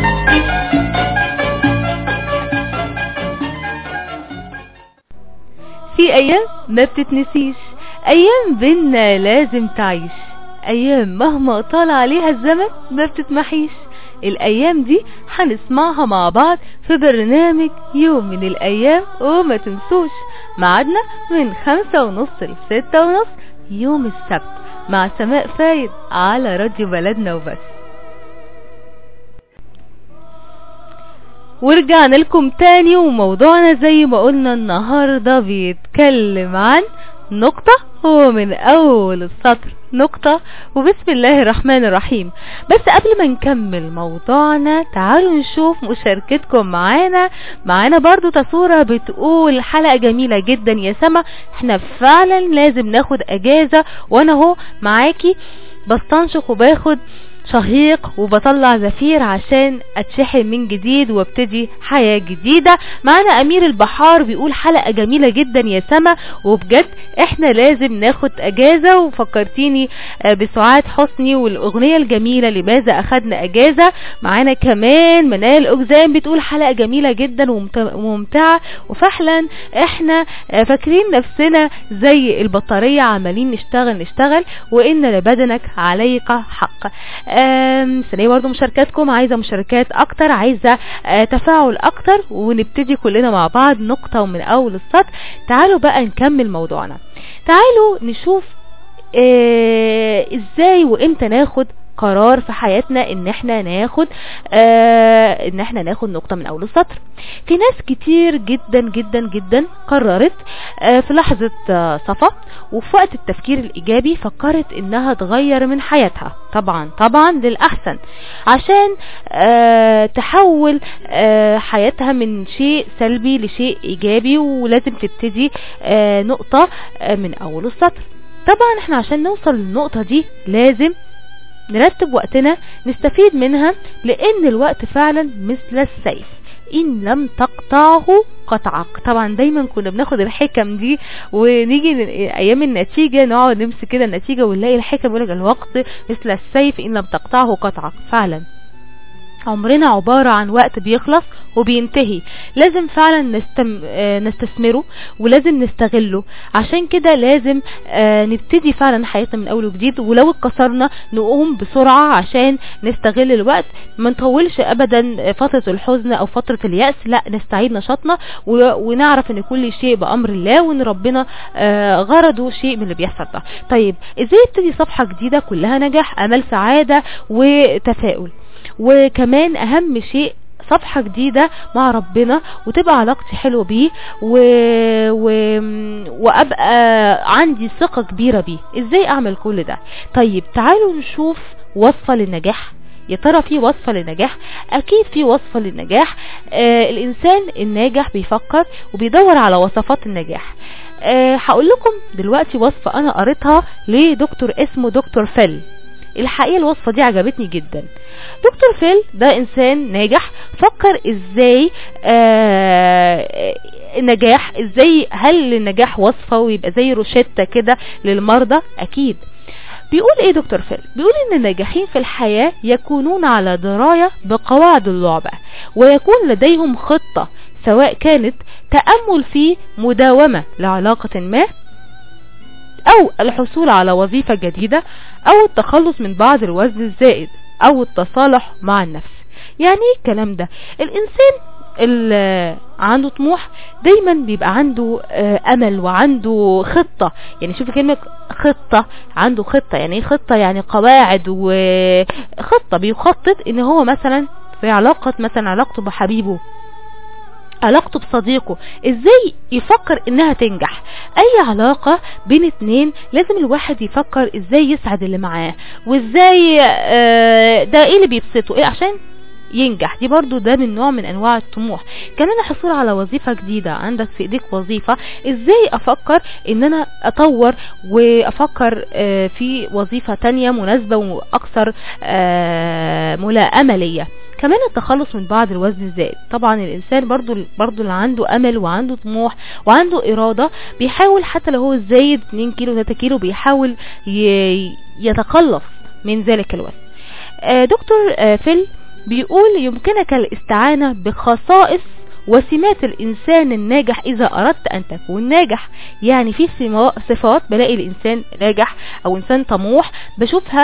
في ايام ما بتتنسيش، ايام بينا لازم تعيش، ايام مهما طال عليها الزمن ما بتتمحيش. الايام دي هنسمعها مع بعض في برنامج يوم من الايام، وما تنسوش ميعادنا من 5:30 ل 6:30 يوم السبت مع سماء فايد على راديو بلدنا وبس. ورجعنا لكم تاني، وموضوعنا زي ما قلنا النهاردة بيتكلم عن نقطة هو من اول السطر نقطة. وبسم الله الرحمن الرحيم. بس قبل ما نكمل موضوعنا تعالوا نشوف مشاركتكم معانا برضو تصورة بتقول حلقة جميلة جدا يا سما، احنا فعلا لازم ناخد اجازة، وانا هو معاكي بستنشق وباخد شهيق وبطلع زفير عشان اتشحن من جديد وابتدي حياة جديدة. معنا امير البحار بيقول حلقة جميلة جدا يا سما، وبجد احنا لازم ناخد اجازة، وفكرتيني بسعاد حسني والاغنية الجميلة لماذا اخدنا اجازة. معنا كمان منال اجزام بتقول حلقة جميلة جدا وممتعة، وفعلا احنا فاكرين نفسنا زي البطارية عمالين نشتغل وان لبدنك عليك حق. ثانية برضو مشاركاتكم، عايزة مشاركات اكتر، عايزة تفاعل اكتر، ونبتدي كلنا مع بعض نقطة ومن اول السطر. تعالوا بقى نكمل موضوعنا، تعالوا نشوف ازاي وامتى ناخد قرار في حياتنا ان احنا ناخد نقطة من اول السطر. في ناس كتير جدا جدا جدا قررت في لحظة صفا وفي وقت التفكير الايجابي فكرت انها تغير من حياتها طبعا للاحسن، عشان تحول حياتها من شيء سلبي لشيء ايجابي، ولازم تبتدي نقطة من اول السطر. طبعا احنا عشان نوصل للنقطة دي لازم نرتب وقتنا نستفيد منها، لان الوقت فعلا مثل السيف ان لم تقطعه قطعك. طبعا دايما كنا بناخد الحكم دي ونيجي ايام النتيجة نقعد نمسك كده النتيجة ونلاقي الحكم يقولك الوقت مثل السيف ان لم تقطعه قطعك. فعلا عمرنا عبارة عن وقت بيخلص وبينتهي، لازم فعلا نستثمره ولازم نستغله. عشان كده لازم نبتدي فعلا حياتنا من اول وجديد، ولو اتكسرنا نقوم بسرعة عشان نستغل الوقت، ما نطولش ابدا فترة الحزن او فترة اليأس، لا نستعيد نشاطنا ونعرف ان كل شيء بأمر الله، وان ربنا غرضه شيء من اللي بيحصل ده. طيب ازاي ابتدي صفحة جديدة كلها نجاح، امل، سعادة وتفاؤل؟ وكمان اهم شيء صفحة جديدة مع ربنا وتبقى علاقتي حلوة بيه وابقى عندي ثقة كبيرة بيه. ازاي اعمل كل ده؟ طيب تعالوا نشوف وصفة للنجاح. يا ترى في وصفة للنجاح؟ اكيد في وصفة للنجاح. الانسان الناجح بيفكر وبيدور على وصفات النجاح. هقول لكم دلوقتي وصفة انا قريتها لدكتور اسمه دكتور فيل. الحقيقة الوصفة دي عجبتني جدا. دكتور فيل ده انسان ناجح، فكر ازاي النجاح، ازاي هل النجاح وصفة ويبقى زي روشتة كده للمرضى؟ اكيد. بيقول ايه دكتور فيل؟ بيقول ان الناجحين في الحياة يكونون على دراية بقواعد اللعبة، ويكون لديهم خطة، سواء كانت تأمل في مداومة لعلاقة ما، او الحصول على وظيفة جديدة، او التخلص من بعض الوزن الزائد، او التصالح مع النفس. يعني ايه الكلام ده؟ الانسان اللي عنده طموح دايما بيبقى عنده امل وعنده خطة. يعني شوف كلمة خطة، عنده خطة. يعني ايه خطة؟ يعني قواعد وخطة. بيخطط ان هو مثلا في علاقة، مثلا علاقته بحبيبه، علاقته بصديقه، ازاي يفكر انها تنجح. اي علاقة بين اتنين لازم الواحد يفكر ازاي يسعد اللي معاه، وازاي ده ايه اللي بيبسطه، ايه عشان ينجح. دي برضو ده من نوع من انواع الطموح. كمان الحصول على وظيفة جديدة، عندك في ايديك وظيفة، ازاي افكر ان انا اطور وافكر في وظيفة تانية مناسبة واكثر ملائمة ليا. كمان التخلص من بعض الوزن الزائد. طبعا الانسان برضو اللي عنده امل وعنده طموح وعنده ارادة بيحاول حتى لو هو زايد 2 كيلو 3 كيلو بيحاول يتخلص من ذلك الوزن. دكتور فيل بيقول يمكنك الاستعانة بخصائص وسمات الانسان الناجح اذا اردت ان تكون ناجح. يعني في صفات بلاقي الانسان ناجح او انسان طموح بشوفها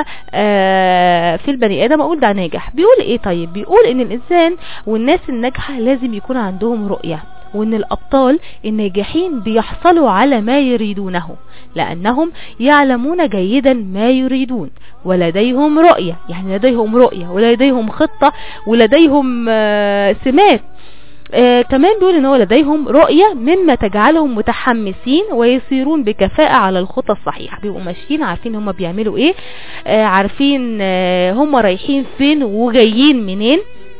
في البني ادم اقول ده ناجح. بيقول ايه طيب؟ بيقول ان الانسان والناس الناجحة لازم يكون عندهم رؤية، وان الابطال الناجحين بيحصلوا على ما يريدونه لانهم يعلمون جيدا ما يريدون، ولديهم رؤية. يعني لديهم رؤية ولديهم خطة ولديهم سمات. كمان بيقول ان هو لديهم رؤية مما تجعلهم متحمسين ويسيرون بكفاءة على الخطة الصحيحة. بيبقوا ماشيين عارفين هم بيعملوا ايه، عارفين هم رايحين فين وجايين منين،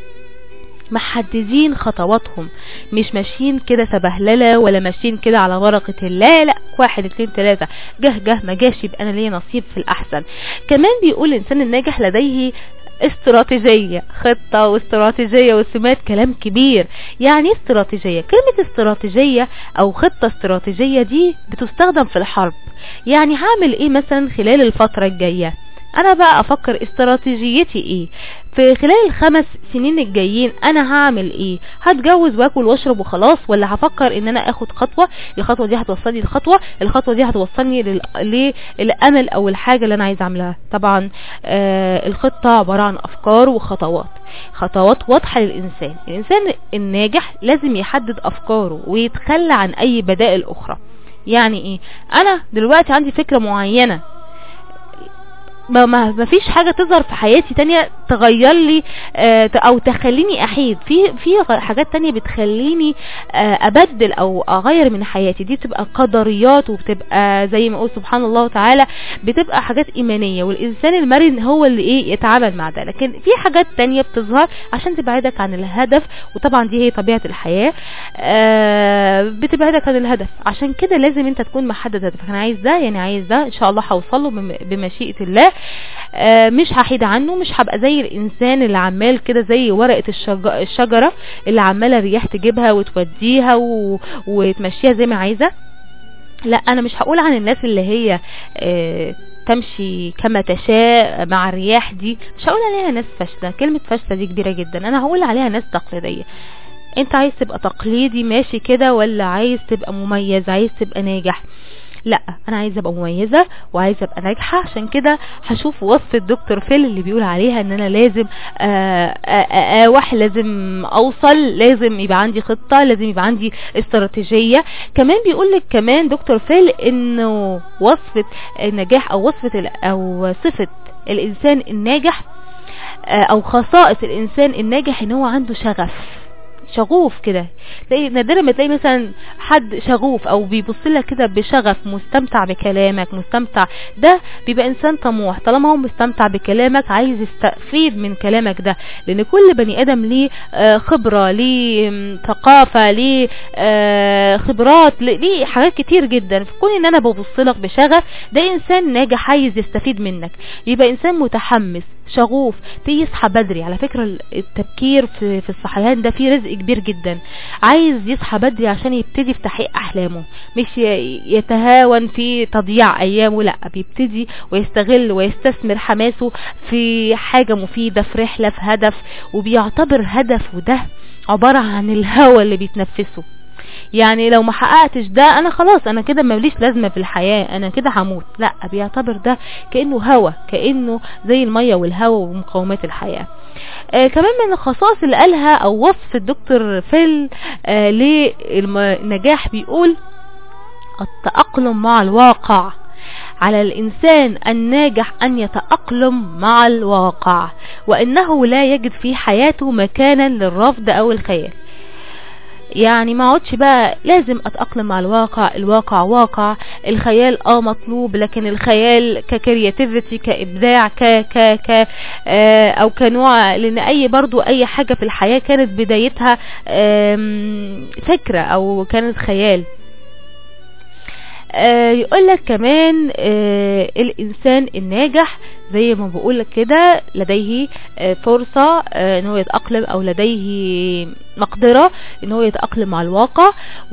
محددين خطواتهم، مش ماشيين كده سبهللة ولا ماشيين كده على ورقة الله. لا، 1 2 3 جه ما جاش يبقى انا ليا نصيب في الاحسن. كمان بيقول الانسان الناجح لديه استراتيجية، خطة واستراتيجية وسمات، كلام كبير. يعني استراتيجية، كلمة استراتيجية او خطة استراتيجية دي بتستخدم في الحرب. يعني هعمل ايه مثلا خلال الفترة الجاية، انا بقى افكر استراتيجيتي ايه في خلال ال5 سنين الجايين، انا هعمل ايه، هتجوز واكل واشرب وخلاص، ولا هفكر ان انا اخد خطوة، الخطوة دي هتوصلني لخطوة، الخطوة دي هتوصلني للامل او الحاجة اللي انا عايز اعملها. طبعا الخطة عبارة عن افكار وخطوات، خطوات واضحة للانسان. الانسان الناجح لازم يحدد افكاره ويتخلى عن اي بدائل اخرى. يعني ايه؟ انا دلوقتي عندي فكرة معينة، ما فيش حاجة تظهر في حياتي تانية تغير لي او تخليني احيد في حاجات تانية بتخليني ابدل او اغير من حياتي. دي بتبقى قدريات وبتبقى زي ما اقول سبحان الله تعالى، بتبقى حاجات ايمانية، والانسان المرن هو اللي ايه يتعامل مع ده. لكن في حاجات تانية بتظهر عشان تبعدك عن الهدف، وطبعا دي هي طبيعة الحياة، بتبعدك عن الهدف. عشان كده لازم انت تكون محدد هدفك. انا عايز ده، يعني عايز ده ان شاء الله هوصله بمشيئة الله، مش هحيد عنه، مش هبقى زي الانسان اللي عمال كده زي ورقة الشجرة اللي عمالة الرياح تجيبها وتوديها وتمشيها زي ما عايزة. لا، انا مش هقول عن الناس اللي هي تمشي كما تشاء مع الرياح، دي مش هقول عليها ناس فاشلة. كلمة فاشلة دي كبيرة جدا. انا هقول عليها ناس تقليدية. انت عايز تبقى تقليدي ماشي كده، ولا عايز تبقى مميز، عايز تبقى ناجح؟ لا، انا عايزه ابقى مميزه وعايزه ابقى ناجحه. عشان كده هشوف وصفه دكتور فيل اللي بيقول عليها ان انا لازم لازم اوصل، لازم يبقى عندي خطه، لازم يبقى عندي استراتيجيه. كمان بيقول لك كمان دكتور فيل انه وصفه النجاح او وصفه او صفه الانسان الناجح او خصائص الانسان الناجح ان هو عنده شغوف كده. تلاقي نادرا ما تلاقي مثلا حد شغوف او بيبص لك كده بشغف، مستمتع بكلامك، مستمتع، ده بيبقى انسان طموح. طالما هو مستمتع بكلامك عايز يستفيد من كلامك ده، لان كل بني ادم ليه خبرة، ليه ثقافة، ليه خبرات، ليه حاجات كتير جدا. فكون ان انا ببص لك بشغف ده انسان ناجح عايز يستفيد منك، يبقى انسان متحمس شغوف. يصحى بدري، على فكرة التبكير في الصحيان ده فيه رزق كبير جدا. عايز يصحى بدري عشان يبتدي في تحقيق احلامه، مش يتهاون في تضييع ايامه، لا بيبتدي ويستغل ويستثمر حماسه في حاجة مفيدة، في رحلة، في هدف، وبيعتبر هدفه ده عبارة عن الهوى اللي بيتنفسه. يعني لو ما حققتش ده انا خلاص، انا كده ماليش لازمة في الحياة، انا كده هموت. لا، بيعتبر ده كأنه هوا، كأنه زي المية والهوا ومقومات الحياة. كمان من الخصائص اللي قالها او وصف الدكتور فيل للنجاح بيقول التأقلم مع الواقع. على الإنسان الناجح أن يتأقلم مع الواقع، وإنه لا يجد في حياته مكانا للرفض أو الخيال. يعني ما عودش بقى لازم اتأقلم مع الواقع واقع، الخيال مطلوب، لكن الخيال ككرياتيفيتي، كإبداع، او كنوع، لان اي حاجة في الحياة كانت بدايتها فكرة او كانت خيال. يقولك كمان الانسان الناجح زي ما بقولك كده لديه فرصة ان هو يتأقلم، او لديه مقدرة ان هو يتأقلم مع الواقع،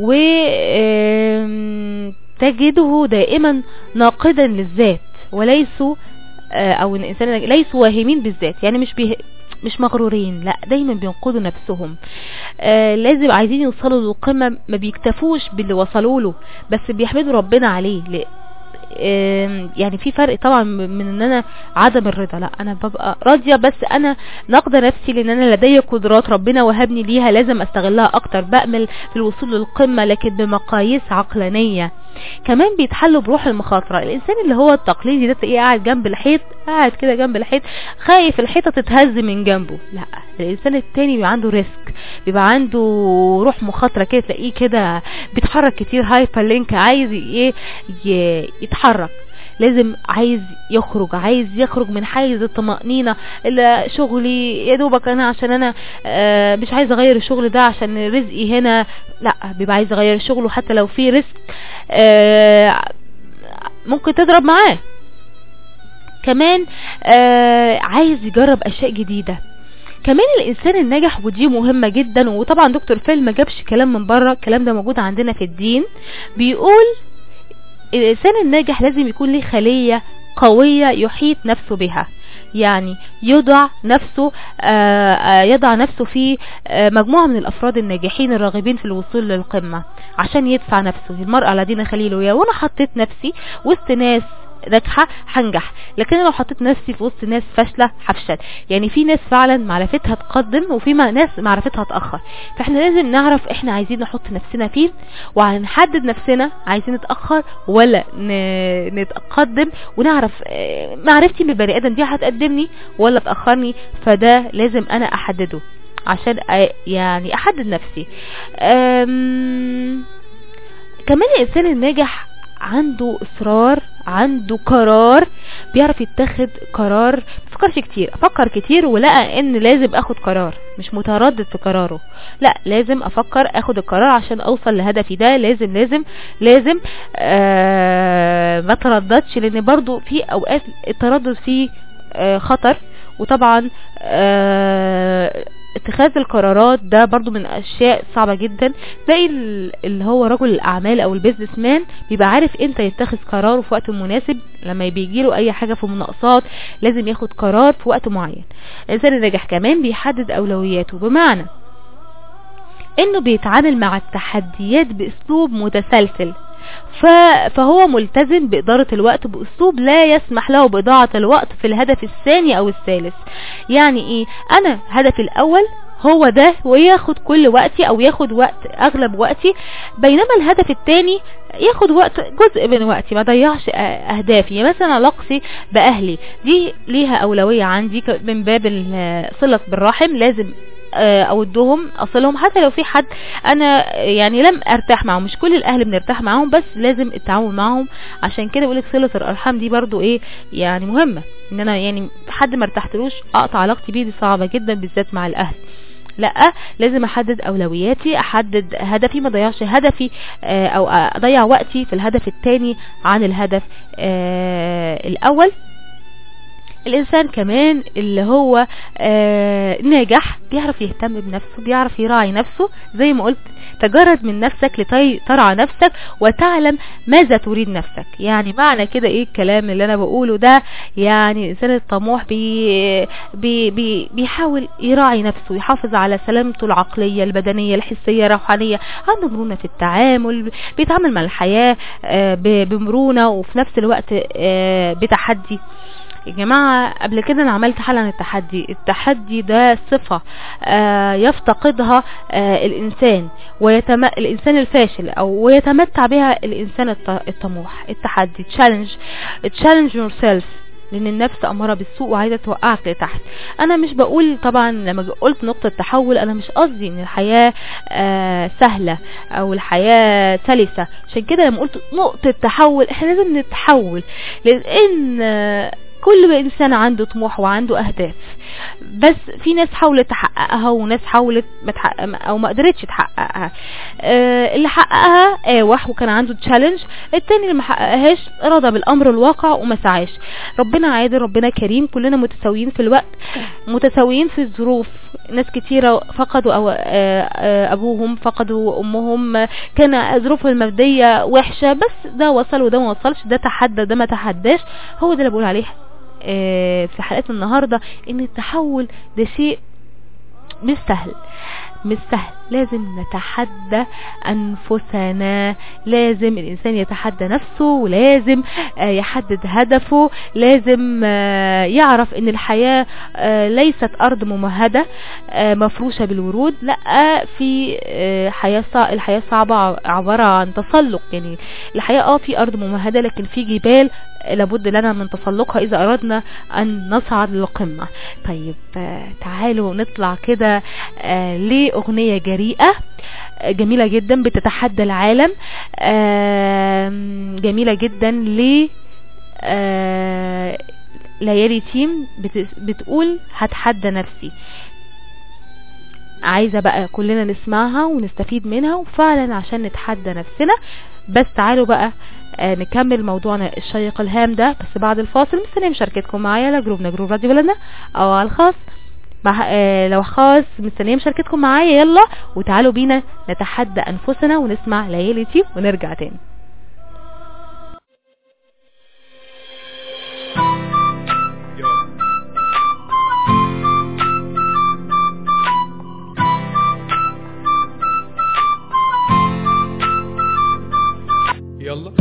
وتجده دائما ناقدا للذات، وليسوا او الانسان ليسوا واهمين بالذات، يعني مش مغرورين، لا دايما بينقذوا نفسهم. لازم عايزين يوصلوا للقمة، ما بيكتفوش باللي وصلوا له، بس بيحمدوا ربنا عليه. يعني في فرق طبعا من ان انا عدم الرضا، لا انا ببقى راضية بس انا ناقضة نفسي لان انا لدي قدرات ربنا وهبني ليها لازم استغلها اكتر، بأمل في الوصول للقمة لكن بمقاييس عقلانية. كمان بيتحلوا بروح المخاطرة. الانسان اللي هو التقليدي ده تلاقيه قاعد جنب الحيط، قاعد كده جنب الحيط خايف الحيطة تتهز من جنبه، لا الانسان التاني بيبقى عنده ريسك، بيبقى عنده روح مخاطرة كده، تلاقيه كده بيتحرك كتير، هايبر لينك، عايز يتحرك، لازم عايز يخرج من حيز الطمأنينة اللي شغلي يا دوبك انا عشان انا مش عايز اغير الشغل ده عشان رزقي هنا، لا بيبقى عايز يغير شغله حتى لو في رزق ممكن تضرب معاه. كمان عايز يجرب اشياء جديدة. كمان الانسان الناجح، ودي مهمة جدا، وطبعا دكتور فيل ما جابش كلام من بره، الكلام ده موجود عندنا في الدين، بيقول الانسان الناجح لازم يكون له خلية قوية يحيط نفسه بها، يعني يضع نفسه في مجموعة من الافراد الناجحين الراغبين في الوصول للقمة عشان يدفع نفسه. المرء على دين خليله، يا وانا حطيت نفسي وسط ناس ناجحة هنجح، لكن لو حطيت نفسي في وسط ناس فاشلة هفشل. يعني في ناس فعلا معرفتها تقدم وفي ناس معرفتها تأخر، فاحنا لازم نعرف احنا عايزين نحط نفسنا فين، وهنحدد نفسنا عايزين نتأخر ولا نتقدم، ونعرف معرفتي بالبني ادم دي هتقدمني ولا تأخرني، فده لازم انا احدده عشان يعني احدد نفسي. كمان الانسان الناجح عنده اصرار، عنده قرار، بيعرف يتخذ قرار، مفكرش كتير، افكر كتير ولقى ان لازم اخد قرار، مش متردد في قراره، لا لازم افكر اخد القرار عشان اوصل لهدفي ده، لازم ما ترددش، لان برضو في اوقات التردد فيه خطر، وطبعا اتخاذ القرارات ده برضو من اشياء صعبة جدا. تلاقي اللي هو رجل الاعمال او البيزنس مان بيبقى عارف امتى يتخذ قراره في وقت مناسب، لما بيجيله اي حاجة في مناقصات لازم ياخد قرار في وقت معين. الانسان الناجح كمان بيحدد اولوياته، بمعنى انه بيتعامل مع التحديات باسلوب متسلسل، فهو ملتزم بإدارة الوقت بأسلوب لا يسمح له بإضاعة الوقت في الهدف الثاني أو الثالث. يعني إيه؟ أنا هدفي الأول هو ده وياخد كل وقتي او ياخد وقت اغلب وقتي، بينما الهدف التاني ياخد وقت جزء من وقتي، ما ضيعش اهدافي. مثلا علاقتي باهلي دي ليها اولوية عندي من باب صلة بالرحم، لازم اودهم اصلهم حتى لو في حد انا يعني لم ارتاح معهم. مش كل الاهل بنرتاح معهم، بس لازم التعامل معهم. عشان كده بقولك صلة الارحام دي برضو ايه يعني مهمة، ان انا يعني حد ما ارتحتلوش اقطع علاقتي بيه، دي صعبة جدا بالذات مع الاهل. لا، لازم احدد اولوياتي، احدد هدفي، ما ضيعش هدفي او اضيع وقتي في الهدف التاني عن الهدف الاول. الانسان كمان اللي هو ناجح بيعرف يهتم بنفسه، بيعرف يراعي نفسه. زي ما قلت تجرد من نفسك لكي ترعى نفسك وتعلم ماذا تريد نفسك. يعني معنى كده ايه الكلام اللي انا بقوله ده؟ يعني الانسان الطموح بيحاول يراعي نفسه، يحافظ على سلامته العقلية البدنية الحسية الروحانية، عنده مرونة في التعامل، بيتعامل مع الحياة بمرونة وفي نفس الوقت بتحدي. يا جماعة قبل كده انا عملت حلقة عن التحدي ده صفة يفتقدها الانسان الانسان الفاشل او يتمتع بها الانسان الطموح. التحدي challenge yourself، لان النفس اماره بالسوء وعايزه توقعك لتحت. انا مش بقول طبعا لما قلت نقطه تحول انا مش قصدي ان الحياه سهله او الحياه سلسه. عشان كده لما قلت نقطه تحول احنا لازم نتحول، لان كل انسان عنده طموح وعنده اهداف، بس في ناس حاولت تحققها وناس حاولت او ما قدرتش تحققها. اللي حققها اواح وكان عنده تشالنج، التاني اللي ما حققهاش رضى بالامر الواقع وما سعاش. ربنا عادل، ربنا كريم، كلنا متساويين في الوقت، متساويين في الظروف. ناس كتيرة فقدوا ابوهم، فقدوا امهم، كان ظروفهم المادية وحشة، بس ده وصل وده ما وصلش، ده تحدى وده ما تحداش. هو ده اللي بقول عليه في حلقة النهاردة، ان التحول ده شيء مش سهل. لازم نتحدى انفسنا، لازم الانسان يتحدى نفسه، ولازم يحدد هدفه، لازم يعرف ان الحياة ليست ارض ممهدة مفروشة بالورود. لا، في الحياة صعبة، عبارة عن تسلق. يعني الحياة في ارض ممهدة، لكن في جبال لابد لنا من تسلقها اذا اردنا ان نصعد للقمة. طيب تعالوا نطلع كده لأغنية جريئة جميلة جدا بتتحدى العالم، جميلة جدا ليالي تيم بتقول هتحدى نفسي. عايزة بقى كلنا نسمعها ونستفيد منها وفعلا عشان نتحدى نفسنا. بس تعالوا بقى نكمل موضوعنا الشيق الهام ده بس بعد الفاصل. مستنيه مشاركتكم معايا على جروبنا جروب راديو بلدنا او على الخاص لو خاص. مستنيه مشاركتكم معايا، يلا وتعالوا بينا نتحدى انفسنا ونسمع ليالي تيم ونرجع تاني. يلا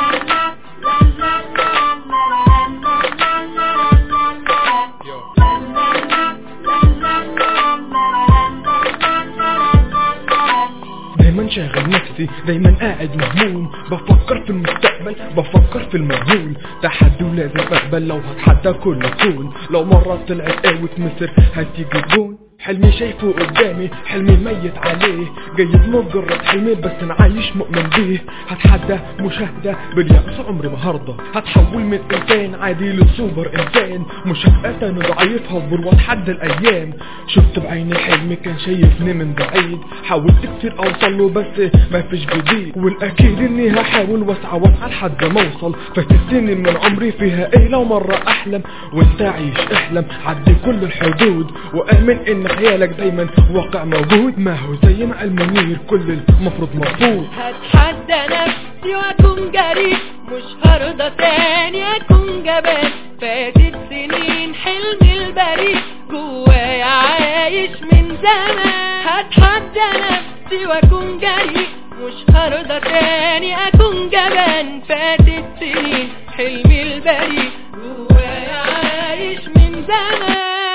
دايما شاغل نفسي، دايما قاعد مهموم، بفكر في المستقبل، بفكر في المجهول. تحدي ولازم اقبل، لو هتحدى كل كون. لو مرة طلعت قوة مصر هتيجي جون. حلمي شايفه قدامي، حلمي ميت عليه، جايب مجرد حلمي بس انا عايش مؤمن بيه. هتحدى مشاهدة باليأس عمري ما هرضى، هتحول من انسان عادي لسوبر انسان. مش هبقى تاني ضعيف، هصبر واتحدى الايام. شفت بعيني حلمي كان شايفني من بعيد، حاولت كتير اوصل له بس مفيش جديد. والاكيد اني هحاول واسعى لحد ما اوصل. فات السنين من عمري فيها ايه لو مرة احلم، وانت عيش احلم عدي كل الحدود، وامن ان خيالك دايما واقع موجود. ما هو زي مع المنير كل المفروض مرفوض. هتحدى نفسي واكون جريء، مش هرضى تاني اكون جبان. فاتت سنين حلمي البريء جوايا عايش من زمان. هتحدى نفسي واكون جريء، مش هرضى تاني اكون جبان. فاتت سنين حلمي البريء جوايا عايش من زمان.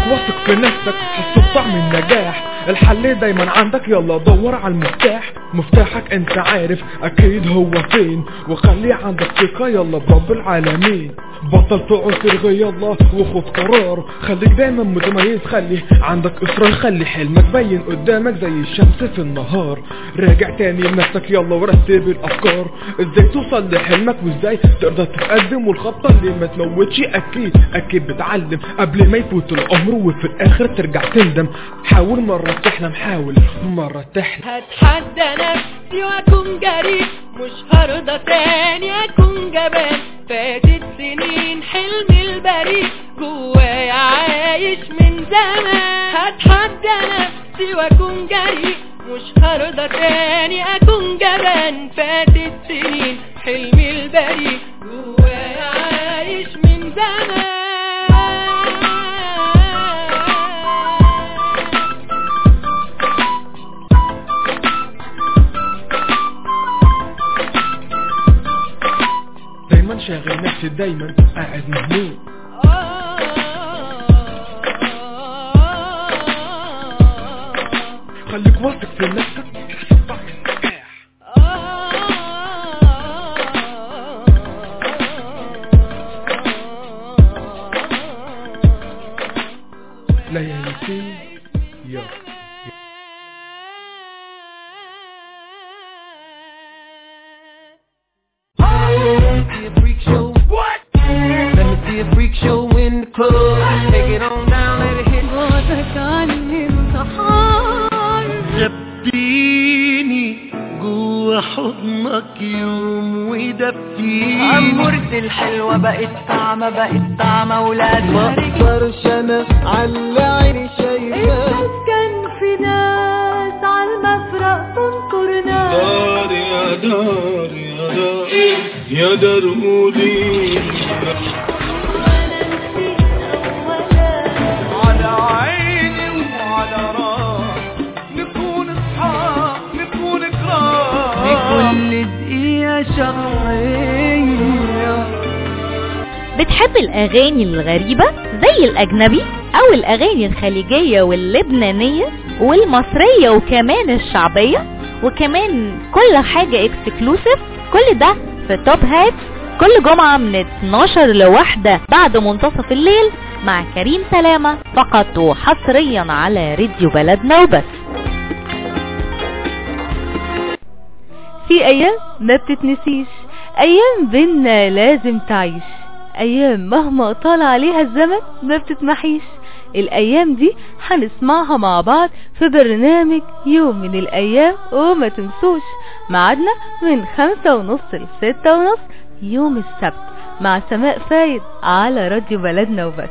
واثق في نفسك حس بطعم النجاح. الحل دايما عندك، يلا دور على المفتاح. مفتاحك انت عارف اكيد هو فين، وخلي عندك ثقة يلا برب العالمين. بطل تعصر يلا وخذ قرار، خليك دايما متميز، خلي عندك اصرار، خلي حلمك باين قدامك زي الشمس في النهار. راجع تاني لنفسك يلا ورتب الافكار، ازاي توصل لحلمك وازاي تقدر تتقدم. والخطة اللي ما تموتش اكيد بتعلم قبل ما يفوت العمر وفي الاخر ترجع تندم. حاول مرة تحلم، حاول مرة تحلم. هتحدى نفسي واكون جريء، مش هرضى تاني اكون جبان. فاتت سنين حلمي البريء جوايا عايش من زمان. هتحدى نفسي واكون جريء، مش هرضى تاني اكون جبان. فاتت سنين حلمي البريء جوايا عايش من زمان. دايما شاغل نفسي، دايما قاعد مهموم. خليك واثق في نفسك طعم النجاح. ليالي يا جبتيني جوا حضنك يوم ودفيني. عمرت الحلوة بقت طعمة ولاد. مقدرش انا على عيني شايفاك. كان في ناس عالمفرق تنكرنا. دار يا دار يا دار يا دارودي. على عيني وعلى راسي نكون اصحاب نكون اكرام. بكل دقيقة شخصية. بتحب الأغاني الغريبة زي الأجنبي أو الأغاني الخليجية واللبنانية والمصرية وكمان الشعبية وكمان كل حاجة اكسكلوسيف؟ كل ده في توب هات كل جمعة من 12 لواحدة بعد منتصف الليل مع كريم سلامة فقط وحصريا على راديو بلدنا وبس. في أيام ما بتتنسيش، أيام بينا لازم تعيش، أيام مهما طال عليها الزمن ما بتتمحيش. الأيام دي هنسمعها مع بعض في برنامج يوم من الأيام، وما تنسوش معادنا من 5:30 ل6:30 يوم السبت مع سماء فايد على راديو بلدنا وبس.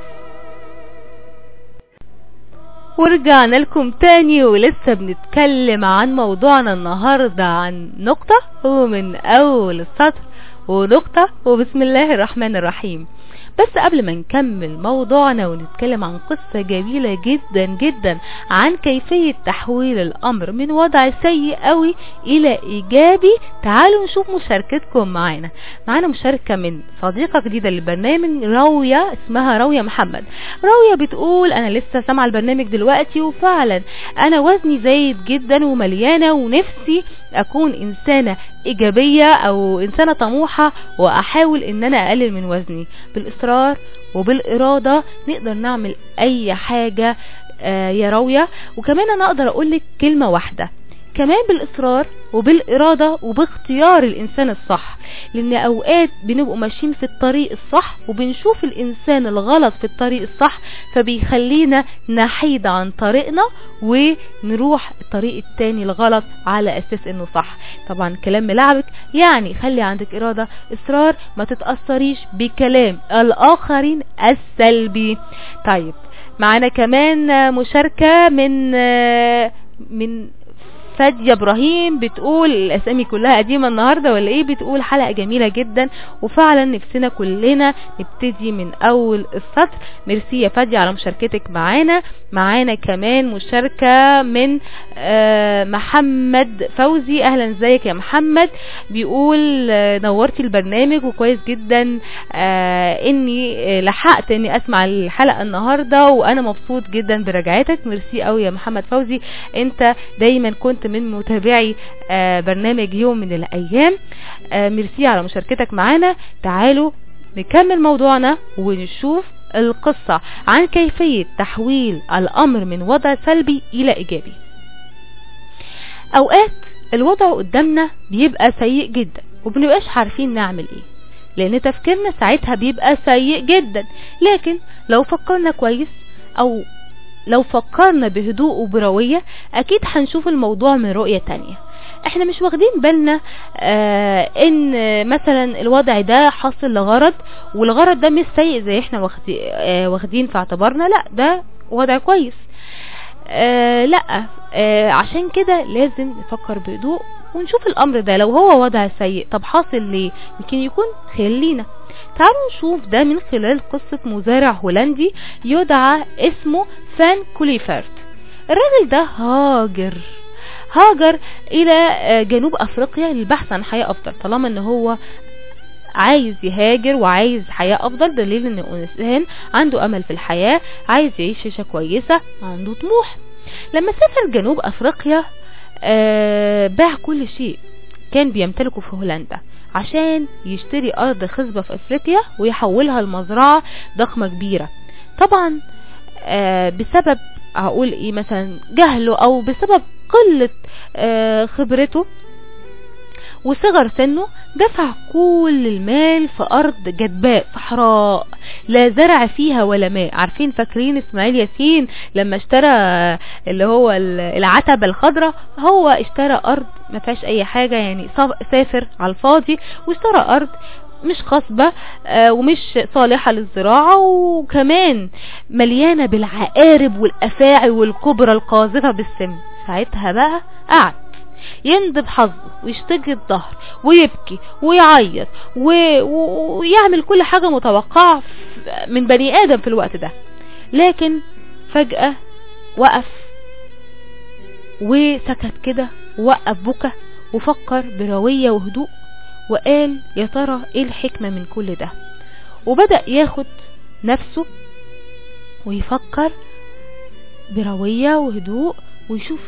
ورجعنا لكم تاني ولسه بنتكلم عن موضوعنا النهاردة عن نقطة ومن أول السطر ونقطة وبسم الله الرحمن الرحيم. بس قبل ما نكمل موضوعنا ونتكلم عن قصة جميلة جدا جدا عن كيفية تحويل الأمر من وضع سيء قوي إلى إيجابي، تعالوا نشوف مشاركتكم معنا مشاركة من صديقة جديدة للبرنامج راوية، اسمها راوية محمد. راوية بتقول أنا لسه سامعة البرنامج دلوقتي، وفعلا أنا وزني زايد جدا ومليانة، ونفسي أكون إنسانة إيجابية أو إنسانة طموحة، وأحاول إن أنا أقلل من وزني. بالإصرار وبالإرادة نقدر نعمل أي حاجة يا راوية. وكمان أنا أقدر أقولك كلمة واحدة، كمان بالإصرار وبالإرادة وباختيار الإنسان الصح، لأن أوقات بنبقوا ماشيين في الطريق الصح وبنشوف الإنسان الغلط في الطريق الصح، فبيخلينا نحيد عن طريقنا ونروح الطريق التاني الغلط على أساس إنه صح. طبعا كلام ملعبك، يعني خلي عندك إرادة، إصرار، ما تتأثريش بكلام الآخرين السلبي. طيب معنا كمان مشاركة من فادية ابراهيم بتقول الاسامي كلها قديمة النهاردة ولا ايه، بتقول حلقة جميلة جدا وفعلا نفسنا كلنا نبتدي من اول السطر. ميرسي يا فادية على مشاركتك معانا كمان مشاركة من محمد فوزي. اهلا ازيك يا محمد، بيقول نورتي البرنامج وكويس جدا اني لحقت اني اسمع الحلقة النهاردة وانا مبسوط جدا برجعتك. ميرسي قوي يا محمد فوزي، انت دايما كنت من متابعي برنامج يوم من الايام. ميرسي على مشاركتك معانا. تعالوا نكمل موضوعنا ونشوف القصة عن كيفية تحويل الامر من وضع سلبي الى ايجابي. اوقات الوضع قدامنا بيبقى سيء جدا وبنبقاش عارفين نعمل ايه، لان تفكيرنا ساعتها بيبقى سيء جدا. لكن لو فكرنا كويس او لو فكرنا بهدوء وبروية اكيد هنشوف الموضوع من رؤية تانية. احنا مش واخدين بالنا ان مثلا الوضع ده حاصل لغرض، والغرض ده مش سيء زي احنا واخدين في اعتبارنا، لا ده وضع كويس. لا عشان كده لازم نفكر بهدوء ونشوف الامر ده لو هو وضع سيء طب حاصل ليه، يمكن يكون خير لينا. تعالوا نشوف ده من خلال قصة مزارع هولندي يدعى اسمه فان كوليفرت. الراجل ده هاجر الى جنوب افريقيا للبحث عن حياة افضل. طالما ان هو عايز يهاجر وعايز حياة افضل، دليل ان الانسان عنده امل في الحياة، عايز يعيش عيشة كويسة، عنده طموح. لما سافر جنوب افريقيا باع كل شيء كان بيمتلكه في هولندا عشان يشتري ارض خصبة في افريقيا ويحولها لمزرعة ضخمة كبيرة. طبعا بسبب هقول ايه مثلا جهله او بسبب قلة خبرته وصغر سنه، دفع كل المال في ارض جدباء صحراء لا زرع فيها ولا ماء. عارفين فاكرين اسماعيل ياسين لما اشترى اللي هو العتبة الخضراء؟ هو اشترى ارض ما فيهاش اي حاجة، يعني سافر على الفاضي واشترى ارض مش خصبة ومش صالحة للزراعة، وكمان مليانة بالعقارب والافاعي والكبرى القاذفة بالسم. ساعتها بقى قعد يندب حظه ويشتكي الظهر ويبكي ويعيط ويعمل كل حاجة متوقعة من بني آدم في الوقت ده. لكن فجأة وقف وسكت كده، ووقف بكى وفكر بروية وهدوء وقال يا ترى ايه الحكمة من كل ده، وبدأ ياخد نفسه ويفكر بروية وهدوء ويشوف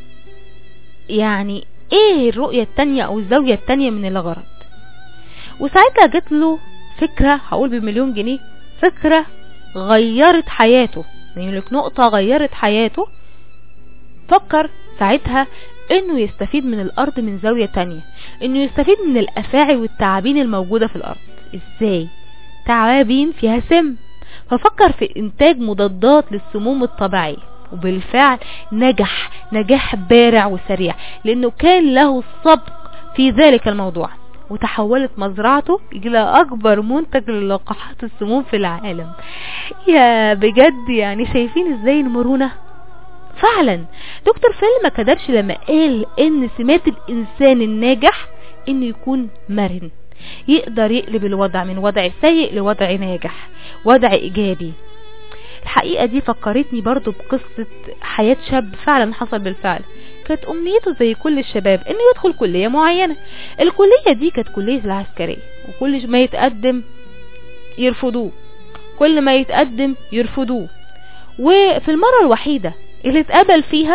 يعني ايه الرؤية التانية او الزاوية التانية من الغرض. وساعتها جت له فكرة، هقول بمليون جنيه، فكرة غيرت حياته، يعني لك نقطة غيرت حياته. فكر ساعتها انه يستفيد من الارض من زاوية تانية، انه يستفيد من الافاعي والتعابين الموجودة في الارض. ازاي؟ تعابين فيها سم، ففكر في انتاج مضادات للسموم الطبيعية، وبالفعل نجاح بارع وسريع لانه كان له السبق في ذلك الموضوع، وتحولت مزرعته الى اكبر منتج للقاحات السموم في العالم. يا بجد يعني شايفين ازاي المرونة؟ فعلا دكتور فيل ما كدبش لما قال ان سمات الانسان الناجح انه يكون مرن، يقدر يقلب الوضع من وضع سيء لوضع ناجح، وضع ايجابي. الحقيقة دي فكرتني برضو بقصة حياة شاب فعلا حصل بالفعل. كانت امنيته زي كل الشباب انه يدخل كلية معينة. الكلية دي كانت كلية العسكرية، وكل ما يتقدم يرفضوه، كل ما يتقدم يرفضوه. وفي المرة الوحيدة اللي اتقبل فيها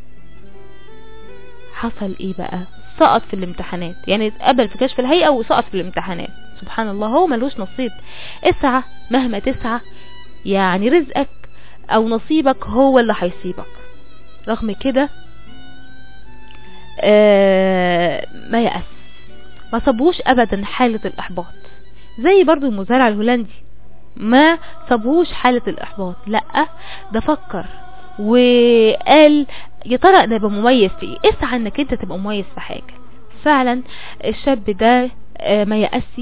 حصل ايه بقى؟ سقط في الامتحانات. يعني اتقبل في كشف الهيئة وسقط في الامتحانات. سبحان الله، هو ملوش نصيب. اسعى مهما تسعى، يعني رزقك او نصيبك هو اللي هيصيبك. رغم كده ما يأس، ما صابوش ابدا حالة الاحباط. زي برضو المزارع الهولندي ما صابوش حالة الاحباط، لا ده فكر وقال يا ترى انا ابقى مميز في ايه. اسعى انك انت تبقى مميز في حاجة. فعلا الشاب ده ما يأسي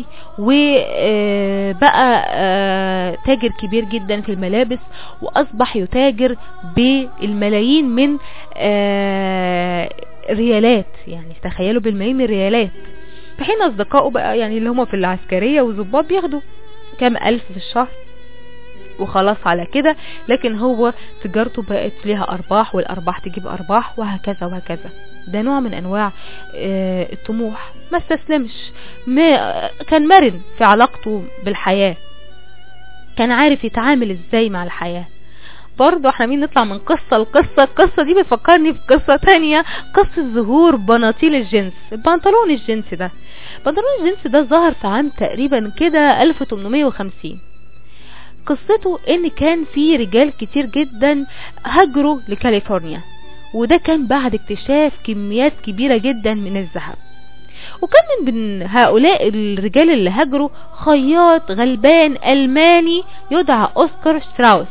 وبقى تاجر كبير جدا في الملابس، واصبح يتاجر بالملايين من ريالات، يعني تخيلوا بالملايين الريالات، في حين اصدقائه بقى يعني اللي هم في العسكرية وظباط بياخدوا كام ألف في الشهر وخلاص على كده. لكن هو تجارته بقت ليها أرباح، والأرباح تجيب أرباح، وهكذا وهكذا. ده نوع من أنواع الطموح. ما استسلمش، كان مرن في علاقته بالحياة، كان عارف يتعامل ازاي مع الحياة. برضو احنا مين نطلع من قصة لقصة. القصة دي بتفكرني بقصة تانية، قصة ظهور بناطيل الجنس. البنطلون الجنس ده، بنطلون الجنس ده ظهر في عام تقريبا كده 1850. قصته ان كان في رجال كتير جدا هاجروا لكاليفورنيا، وده كان بعد اكتشاف كميات كبيرة جدا من الذهب. وكان من هؤلاء الرجال اللي هاجروا خياط غلبان ألماني يدعى أوسكار شتراوس.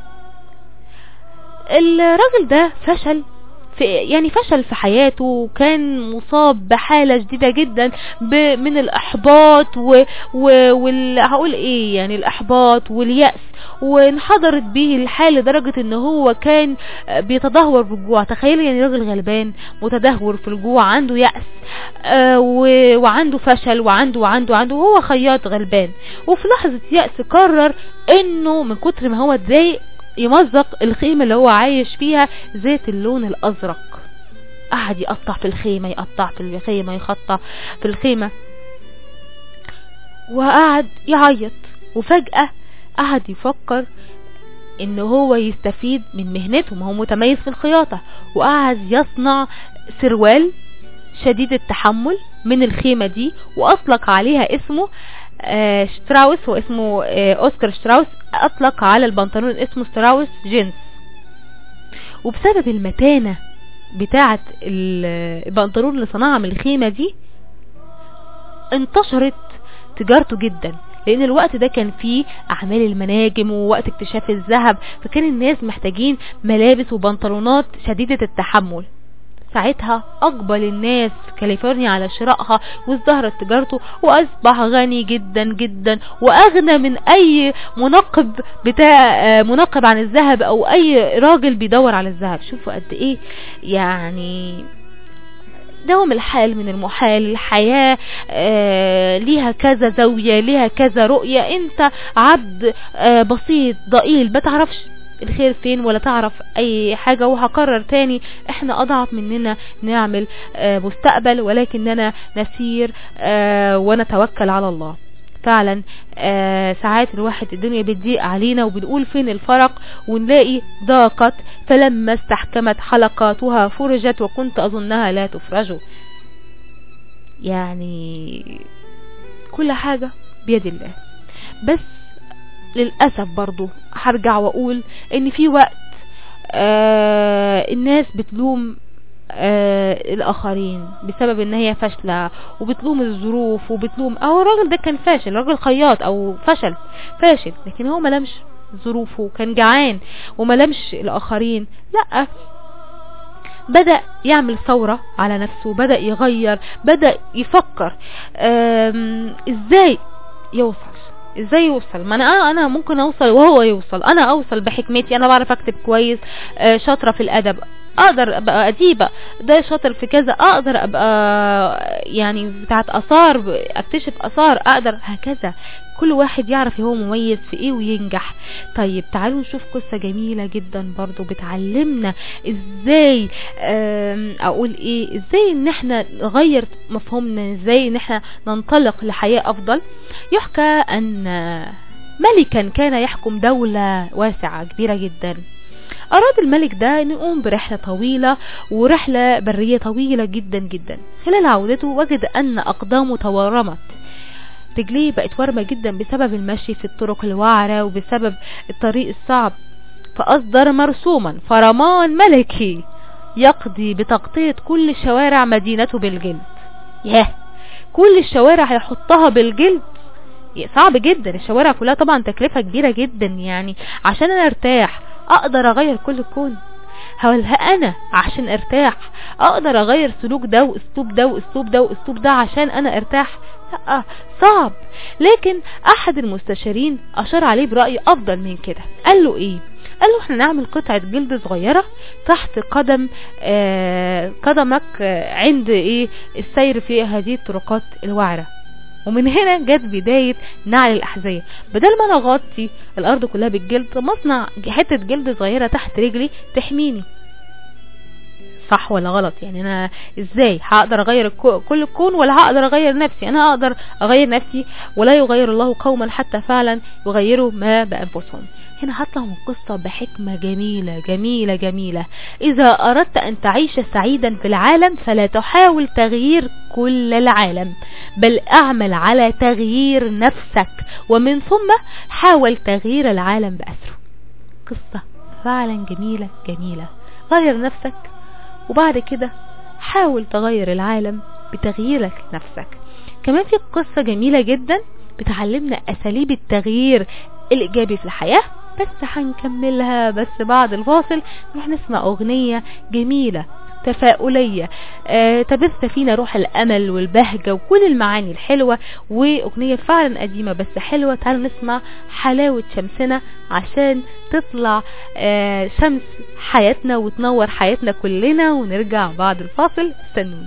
الراجل ده فشل في حياته، وكان مصاب بحالة جديدة جدا من الإحباط هقول ايه يعني الإحباط واليأس، وانحدرت به الحال لدرجة ان هو كان بيتدهور بالجوع. تخيل يعني راجل غلبان متدهور في الجوع، عنده يأس وعنده فشل وعنده وهو خياط غلبان. وفي لحظة يأس قرر انه من كتر ما هو اتضايق يمزق الخيمة اللي هو عايش فيها ذات اللون الازرق. قعد يقطع في الخيمة، يخطى في الخيمة، وقعد يعيط. وفجأة قعد يفكر ان هو يستفيد من مهنته، ما هو متميز في الخياطة، وقعد يصنع سروال شديد التحمل من الخيمة دي، واطلق عليها اسمه شتراوس. هو اسمه اوسكار شتراوس، اطلق على البنطلون اسمه شتراوس جينز. وبسبب المتانة بتاعة البنطلون اللي صنعها من الخيمة دي انتشرت تجارته جدا، لان الوقت ده كان فيه اعمال المناجم ووقت اكتشاف الذهب، فكان الناس محتاجين ملابس وبنطلونات شديدة التحمل. ساعتها اقبل الناس في كاليفورنيا على شرائها، وازدهرت تجارته، واصبح غني جدا جدا، واغنى من اي منقب عن الذهب او اي راجل بيدور على الذهب. شوفوا قد ايه يعني دوم الحال من المحال. الحياة ليها كذا زاوية، ليها كذا رؤية. انت عبد بسيط ضئيل ما تعرفش الخير فين ولا تعرف اي حاجة. وهكرر تاني، احنا اضعف مننا نعمل مستقبل، ولكننا نسير ونتوكل على الله. فعلا ساعات الواحد الدنيا بتضيق علينا وبنقول فين الفرق، ونلاقي ضاقت فلما استحكمت حلقاتها فرجت وكنت اظنها لا تفرج. يعني كل حاجة بيد الله. بس للأسف برضو هرجع واقول ان في وقت الناس بتلوم الاخرين بسبب ان هي فاشلة، وبتلوم الظروف، وبتلوم الراجل ده كان فاشل، راجل خياط او فاشل، لكن هو ملمش ظروفه، كان جعان وملمش الاخرين. لا، بدأ يعمل ثورة على نفسه، بدأ يغير، بدأ يفكر ازاي يوصل. ما انا ممكن اوصل وهو يوصل، انا اوصل بحكمتي، انا بعرف اكتب كويس، شاطرة في الادب، اقدر ابقى اديبة، ده شاطر في كذا، اقدر ابقى يعني بتاعت اثار، اكتشف اثار، اقدر هكذا. كل واحد يعرف هو مميز في ايه وينجح. طيب تعالوا نشوف قصة جميلة جدا برضو بتعلمنا ازاي ازاي ان احنا نغير مفهومنا، ازاي ان احنا ننطلق لحياة افضل. يحكى ان ملكا كان يحكم دولة واسعة كبيرة جدا. اراد الملك ده ان يقوم برحلة طويلة، ورحلة برية طويلة جدا جدا. خلال عودته وجد ان اقدامه تورمت، رجليه بقت ورمة جدا بسبب المشي في الطرق الوعرة وبسبب الطريق الصعب. فاصدر مرسوما فرمان ملكي يقضي بتغطية كل شوارع مدينته بالجلد. كل الشوارع هيحطها بالجلد، صعب جدا. الشوارع كلها طبعا تكلفة كبيرة جدا، يعني عشان انا ارتاح اقدر اغير كل الكون. هل انا عشان ارتاح اقدر اغير سلوك ده واسلوب ده واسلوب ده واسلوب ده عشان انا ارتاح؟ لا، صعب. لكن احد المستشارين اشار عليه برأي افضل من كده. قال له ايه؟ قالوا احنا نعمل قطعة جلد صغيرة تحت قدمك عند السير في هذه الطرقات الوعرة. ومن هنا جت بداية نعل الأحذية. بدل ما انا اغطي الارض كلها بالجلد، مصنع حتة جلد صغيرة تحت رجلي تحميني. صح ولا غلط؟ يعني انا ازاي هقدر اغير كل الكون، ولا هقدر اغير نفسي؟ انا هقدر اغير نفسي، ولا يغير الله قوما حتى فعلا يغيروا ما بانفسهم. هنا هطلع من قصة بحكمة جميلة جميلة جميلة. اذا اردت ان تعيش سعيدا في العالم فلا تحاول تغيير كل العالم، بل اعمل على تغيير نفسك، ومن ثم حاول تغيير العالم بأسره. قصة فعلا جميلة جميلة. غير نفسك، وبعد كده حاول تغير العالم بتغييرك لنفسك. كمان في قصة جميلة جدا بتعلمنا أساليب التغيير الإيجابي في الحياة، بس هنكملها بس بعد الفاصل. نروح نسمع أغنية جميلة تفاؤلية تبث فينا روح الأمل والبهجة وكل المعاني الحلوة، وأغنية فعلا قديمة بس حلوة. تعالوا نسمع حلاوة شمسنا عشان تطلع شمس حياتنا وتنور حياتنا كلنا، ونرجع بعد الفاصل. استنوني.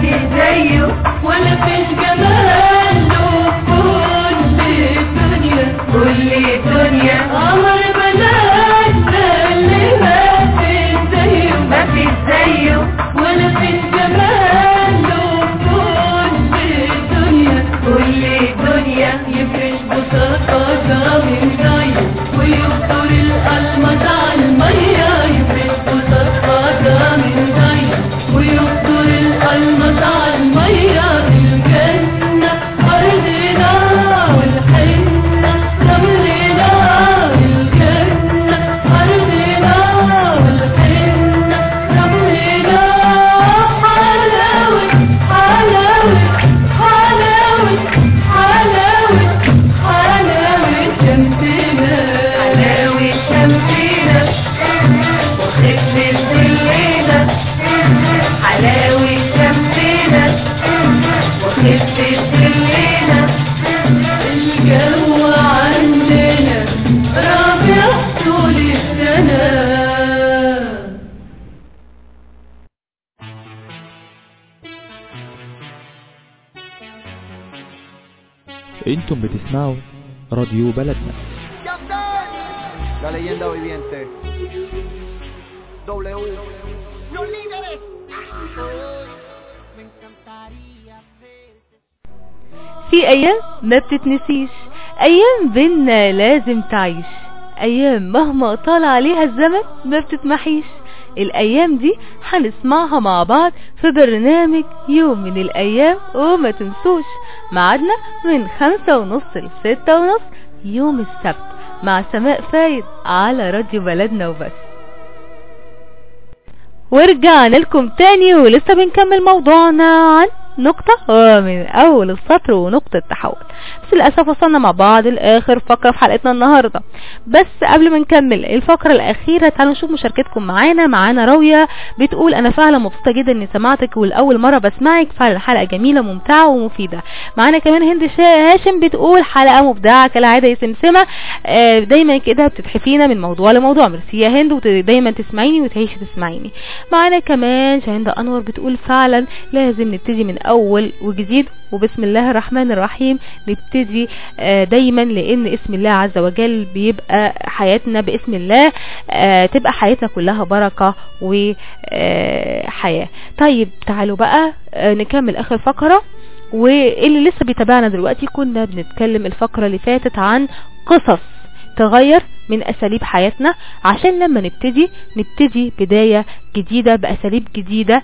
في زيه ولا في جماله. كل الدنيا قمر بلادنا اللي ما في زيه ما في زيه ولا في جماله. كل الدنيا يفرش بساطة من زيه ويفطر الألمس على المية. يفرش بساطة من زيه ويفطر الألمس على المية. الجنة أرضنا والحنة رملنا. الجنة أرضنا والحنة رملنا. حلاوة حلاوة حلاوة حلاوة حلاوة شمسنا. حلاوة شمسنا وخفة ظلنا. حلاوة شمسنا وخفة ظلنا. الجو عندنا ربيع طول السنة. انتم بتسمعوا راديو بلدنا. La leyenda viviente. W. Los líderes. في ايام ما بتتنسيش، ايام بينا لازم تعيش، ايام مهما طال عليها الزمن ما بتتمحيش. الايام دي هنسمعها مع بعض في برنامج يوم من الايام، وما تنسوش ميعادنا من 5:30 ل6:30 يوم السبت مع سماء فايد على راديو بلدنا وبس. ورجعنا لكم تاني ولسه بنكمل موضوعنا عن نقطة من اول السطر ونقطة تحول. بس للأسف وصلنا مع بعض لآخر فقرة في حلقتنا النهاردة. بس قبل ما نكمل الفقرة الأخيرة تعالوا نشوف مشاركتكم معانا راوية بتقول أنا فعلا مبسوطة جدا إني سمعتك والأول مرة بسمعك، فعلا حلقة جميلة ممتعة ومفيدة. معانا كمان هند هاشم بتقول حلقة مبدعة كالعادة يا سمسمة، دايما كده بتتحفينا من موضوع لموضوع. ميرسي يا هند ودايما تسمعيني وتعيشي تسمعيني. معانا كمان شاهندة أنور بتقول فعلا لازم نبتدي من أول وجديد وبسم الله الرحمن الرحيم نبتدي دايما، لان اسم الله عز وجل بيبقى حياتنا باسم الله، تبقى حياتنا كلها بركة وحياة. طيب تعالوا بقى نكمل اخر فقرة. واللي لسه بيتابعنا دلوقتي كنا بنتكلم الفقرة اللي فاتت عن قصص تغير من اساليب حياتنا عشان لما نبتدي بداية جديدة باساليب جديدة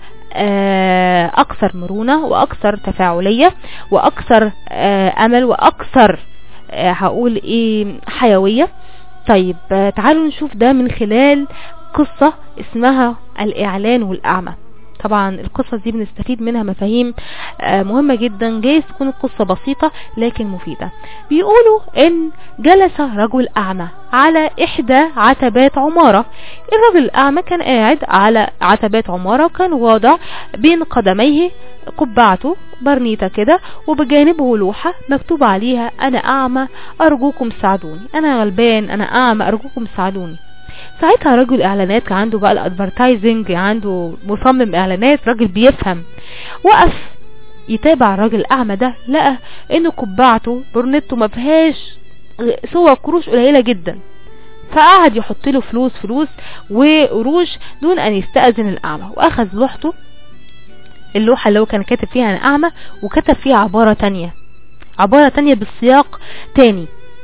اكثر مرونة واكثر تفاعلية واكثر امل واكثر هقول ايه حيوية. طيب تعالوا نشوف ده من خلال قصة اسمها الاعلان والاعمى. طبعا القصة دي بنستفيد منها مفاهيم مهمة جدا، جايز تكون القصة بسيطة لكن مفيدة. بيقولوا ان جلس رجل اعمى على احدى عتبات عمارة. الرجل الاعمى كان قاعد على عتبات عمارة وكان واضع بين قدميه قبعته برنيطة كده وبجانبه لوحة مكتوب عليها انا اعمى ارجوكم ساعدوني، انا غلبان انا اعمى ارجوكم ساعدوني. ساعتها رجل اعلانات كان عنده بقى الادفرتايزنج، عنده مصمم اعلانات، راجل بيفهم، وقف يتابع الراجل الاعمى ده، لقى انه قبعته برنيته ما فيهاش سوى قروش قليله جدا، فقعد يحط له فلوس وقروش دون ان يستأذن الاعمى. واخذ لوحته اللوحه اللي هو كان كاتب فيها انا اعمى وكتب فيها عباره تانية بالسياق تاني،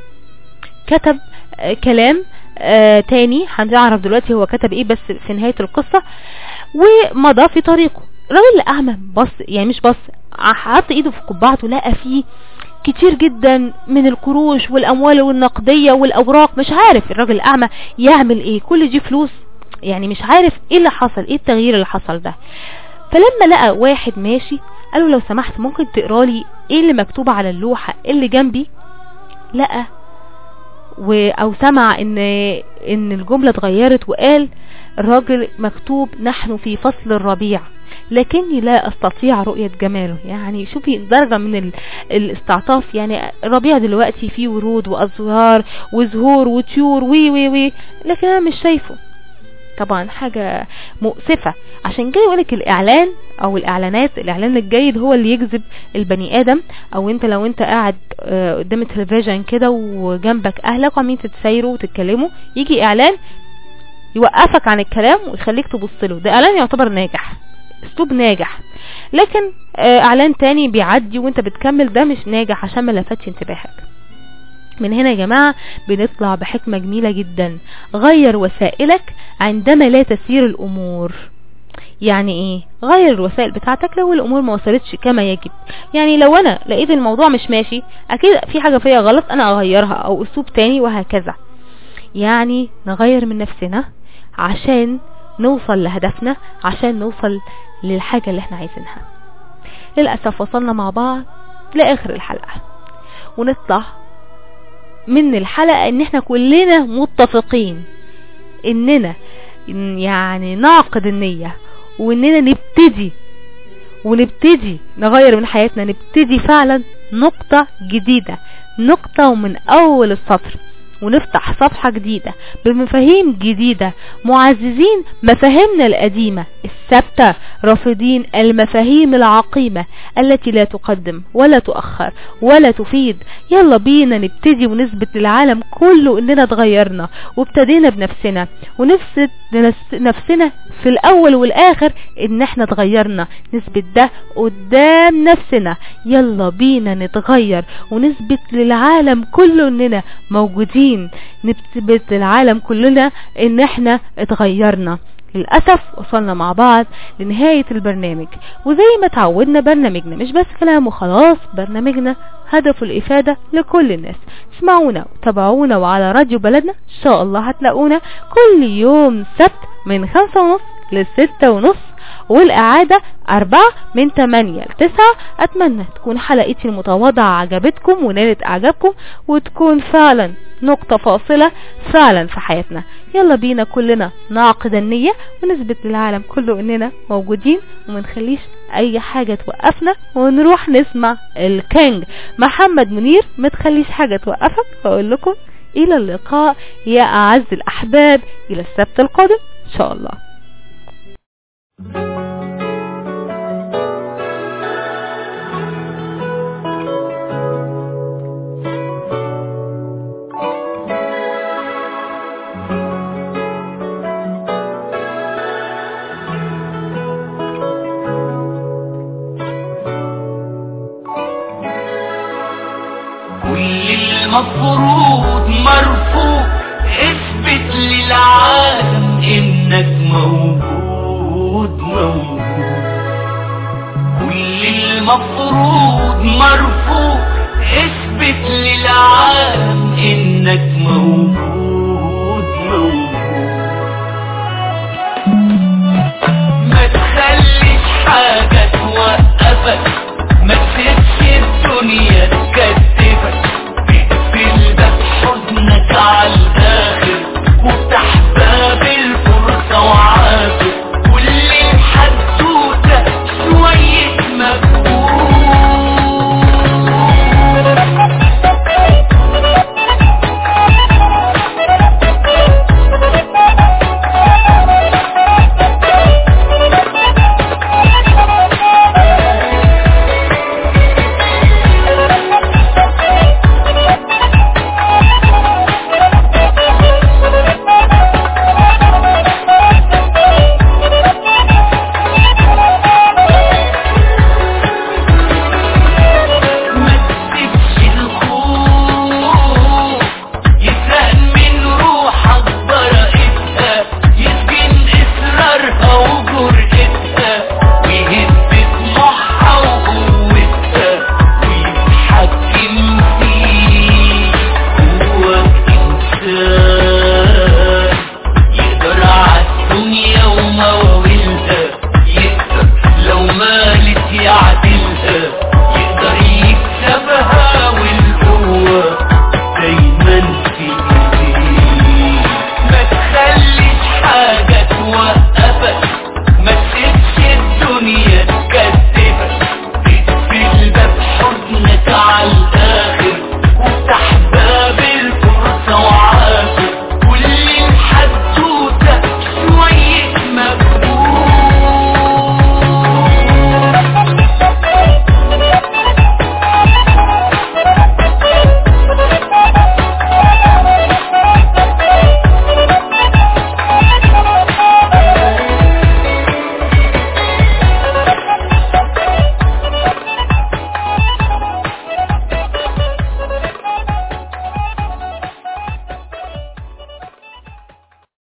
كتب كلام تاني هنعرف دلوقتي هو كتب ايه بس في نهاية القصة، ومضى في طريقه. الراجل الأعمى بص، يعني مش بص، حط ايده في قبعته لقى فيه كتير جدا من القروش والاموال والنقدية والاوراق. مش عارف الراجل الأعمى يعمل ايه، كل دي فلوس، يعني مش عارف ايه اللي حصل، ايه التغيير اللي حصل ده. فلما لقى واحد ماشي قاله لو سمحت ممكن تقرا لي ايه اللي مكتوب على اللوحة اللي جنبي. لقى او سمع ان الجملة اتغيرت، وقال الراجل مكتوب نحن في فصل الربيع لكني لا استطيع رؤية جماله. يعني شوفي درجة من الاستعطاف، يعني الربيع دلوقتي فيه ورود وازهار وزهور وطيور وي لكن انا مش شايفه. طبعا حاجة مؤسفة. عشان كده يقولك الاعلان او الاعلانات، الاعلان الجيد هو اللي يجذب البني ادم. او انت لو انت قاعد قدام التلفزيون كده وجنبك اهلك وعمالين تتسايروا وتتكلموا، يجي اعلان يوقفك عن الكلام ويخليك تبصله، ده اعلان يعتبر ناجح، اسلوب ناجح. لكن اعلان تاني بيعدي وانت بتكمل، ده مش ناجح عشان ما لفتش انتباهك. من هنا يا جماعة بنطلع بحكمة جميلة جدا: غير وسائلك عندما لا تسير الامور. يعني ايه؟ غير الوسائل بتاعتك لو الامور ما وصلتش كما يجب. يعني لو انا لقيت الموضوع مش ماشي، اكيد في حاجة فيها غلط، انا اغيرها او اسلوب تاني وهكذا. يعني نغير من نفسنا عشان نوصل لهدفنا، عشان نوصل للحاجة اللي احنا عايزينها. للأسف وصلنا مع بعض لآخر الحلقة، ونطلع من الحلقة ان احنا كلنا متفقين اننا يعني نعقد النية، واننا نبتدي نغير من حياتنا، نبتدي فعلا نقطة جديدة، نقطة ومن اول السطر، ونفتح صفحة جديدة بمفاهيم جديدة، معززين مفاهيمنا القديمة الثابتة، رافضين المفاهيم العقيمة التي لا تقدم ولا تؤخر ولا تفيد. يلا بينا نبتدي ونثبت للعالم كله اننا اتغيرنا وابتدينا بنفسنا، ونثبت نفسنا في الاول والاخر ان احنا اتغيرنا، نثبت ده قدام نفسنا. يلا بينا نتغير ونثبت للعالم كله اننا موجودين، نثبت للعالم كلنا ان احنا اتغيرنا. للأسف وصلنا مع بعض لنهاية البرنامج، وزي ما تعودنا برنامجنا مش بس كلام وخلاص، برنامجنا هدف الإفادة لكل الناس. اسمعونا وتابعونا، وعلى راديو بلدنا إن شاء الله هتلاقونا كل يوم سبت من 5:30 ل6:30، والإعادة 4 من 8 ل9. أتمنى تكون حلقتي المتواضعة عجبتكم ونالت إعجابكم، وتكون فعلا نقطة فاصلة فعلا في حياتنا. يلا بينا كلنا نعقد النية ونثبت للعالم كله اننا موجودين، وما نخليش اي حاجة توقفنا، ونروح نسمع الكينج محمد منير. ما تخليش حاجة توقفك. واقول لكم الى اللقاء يا اعز الاحباب، الى السبت القادم ان شاء الله. المفروض مرفوض، اثبت للعالم انك موجود. كل المفروض مرفوض، اثبت للعالم انك موجود.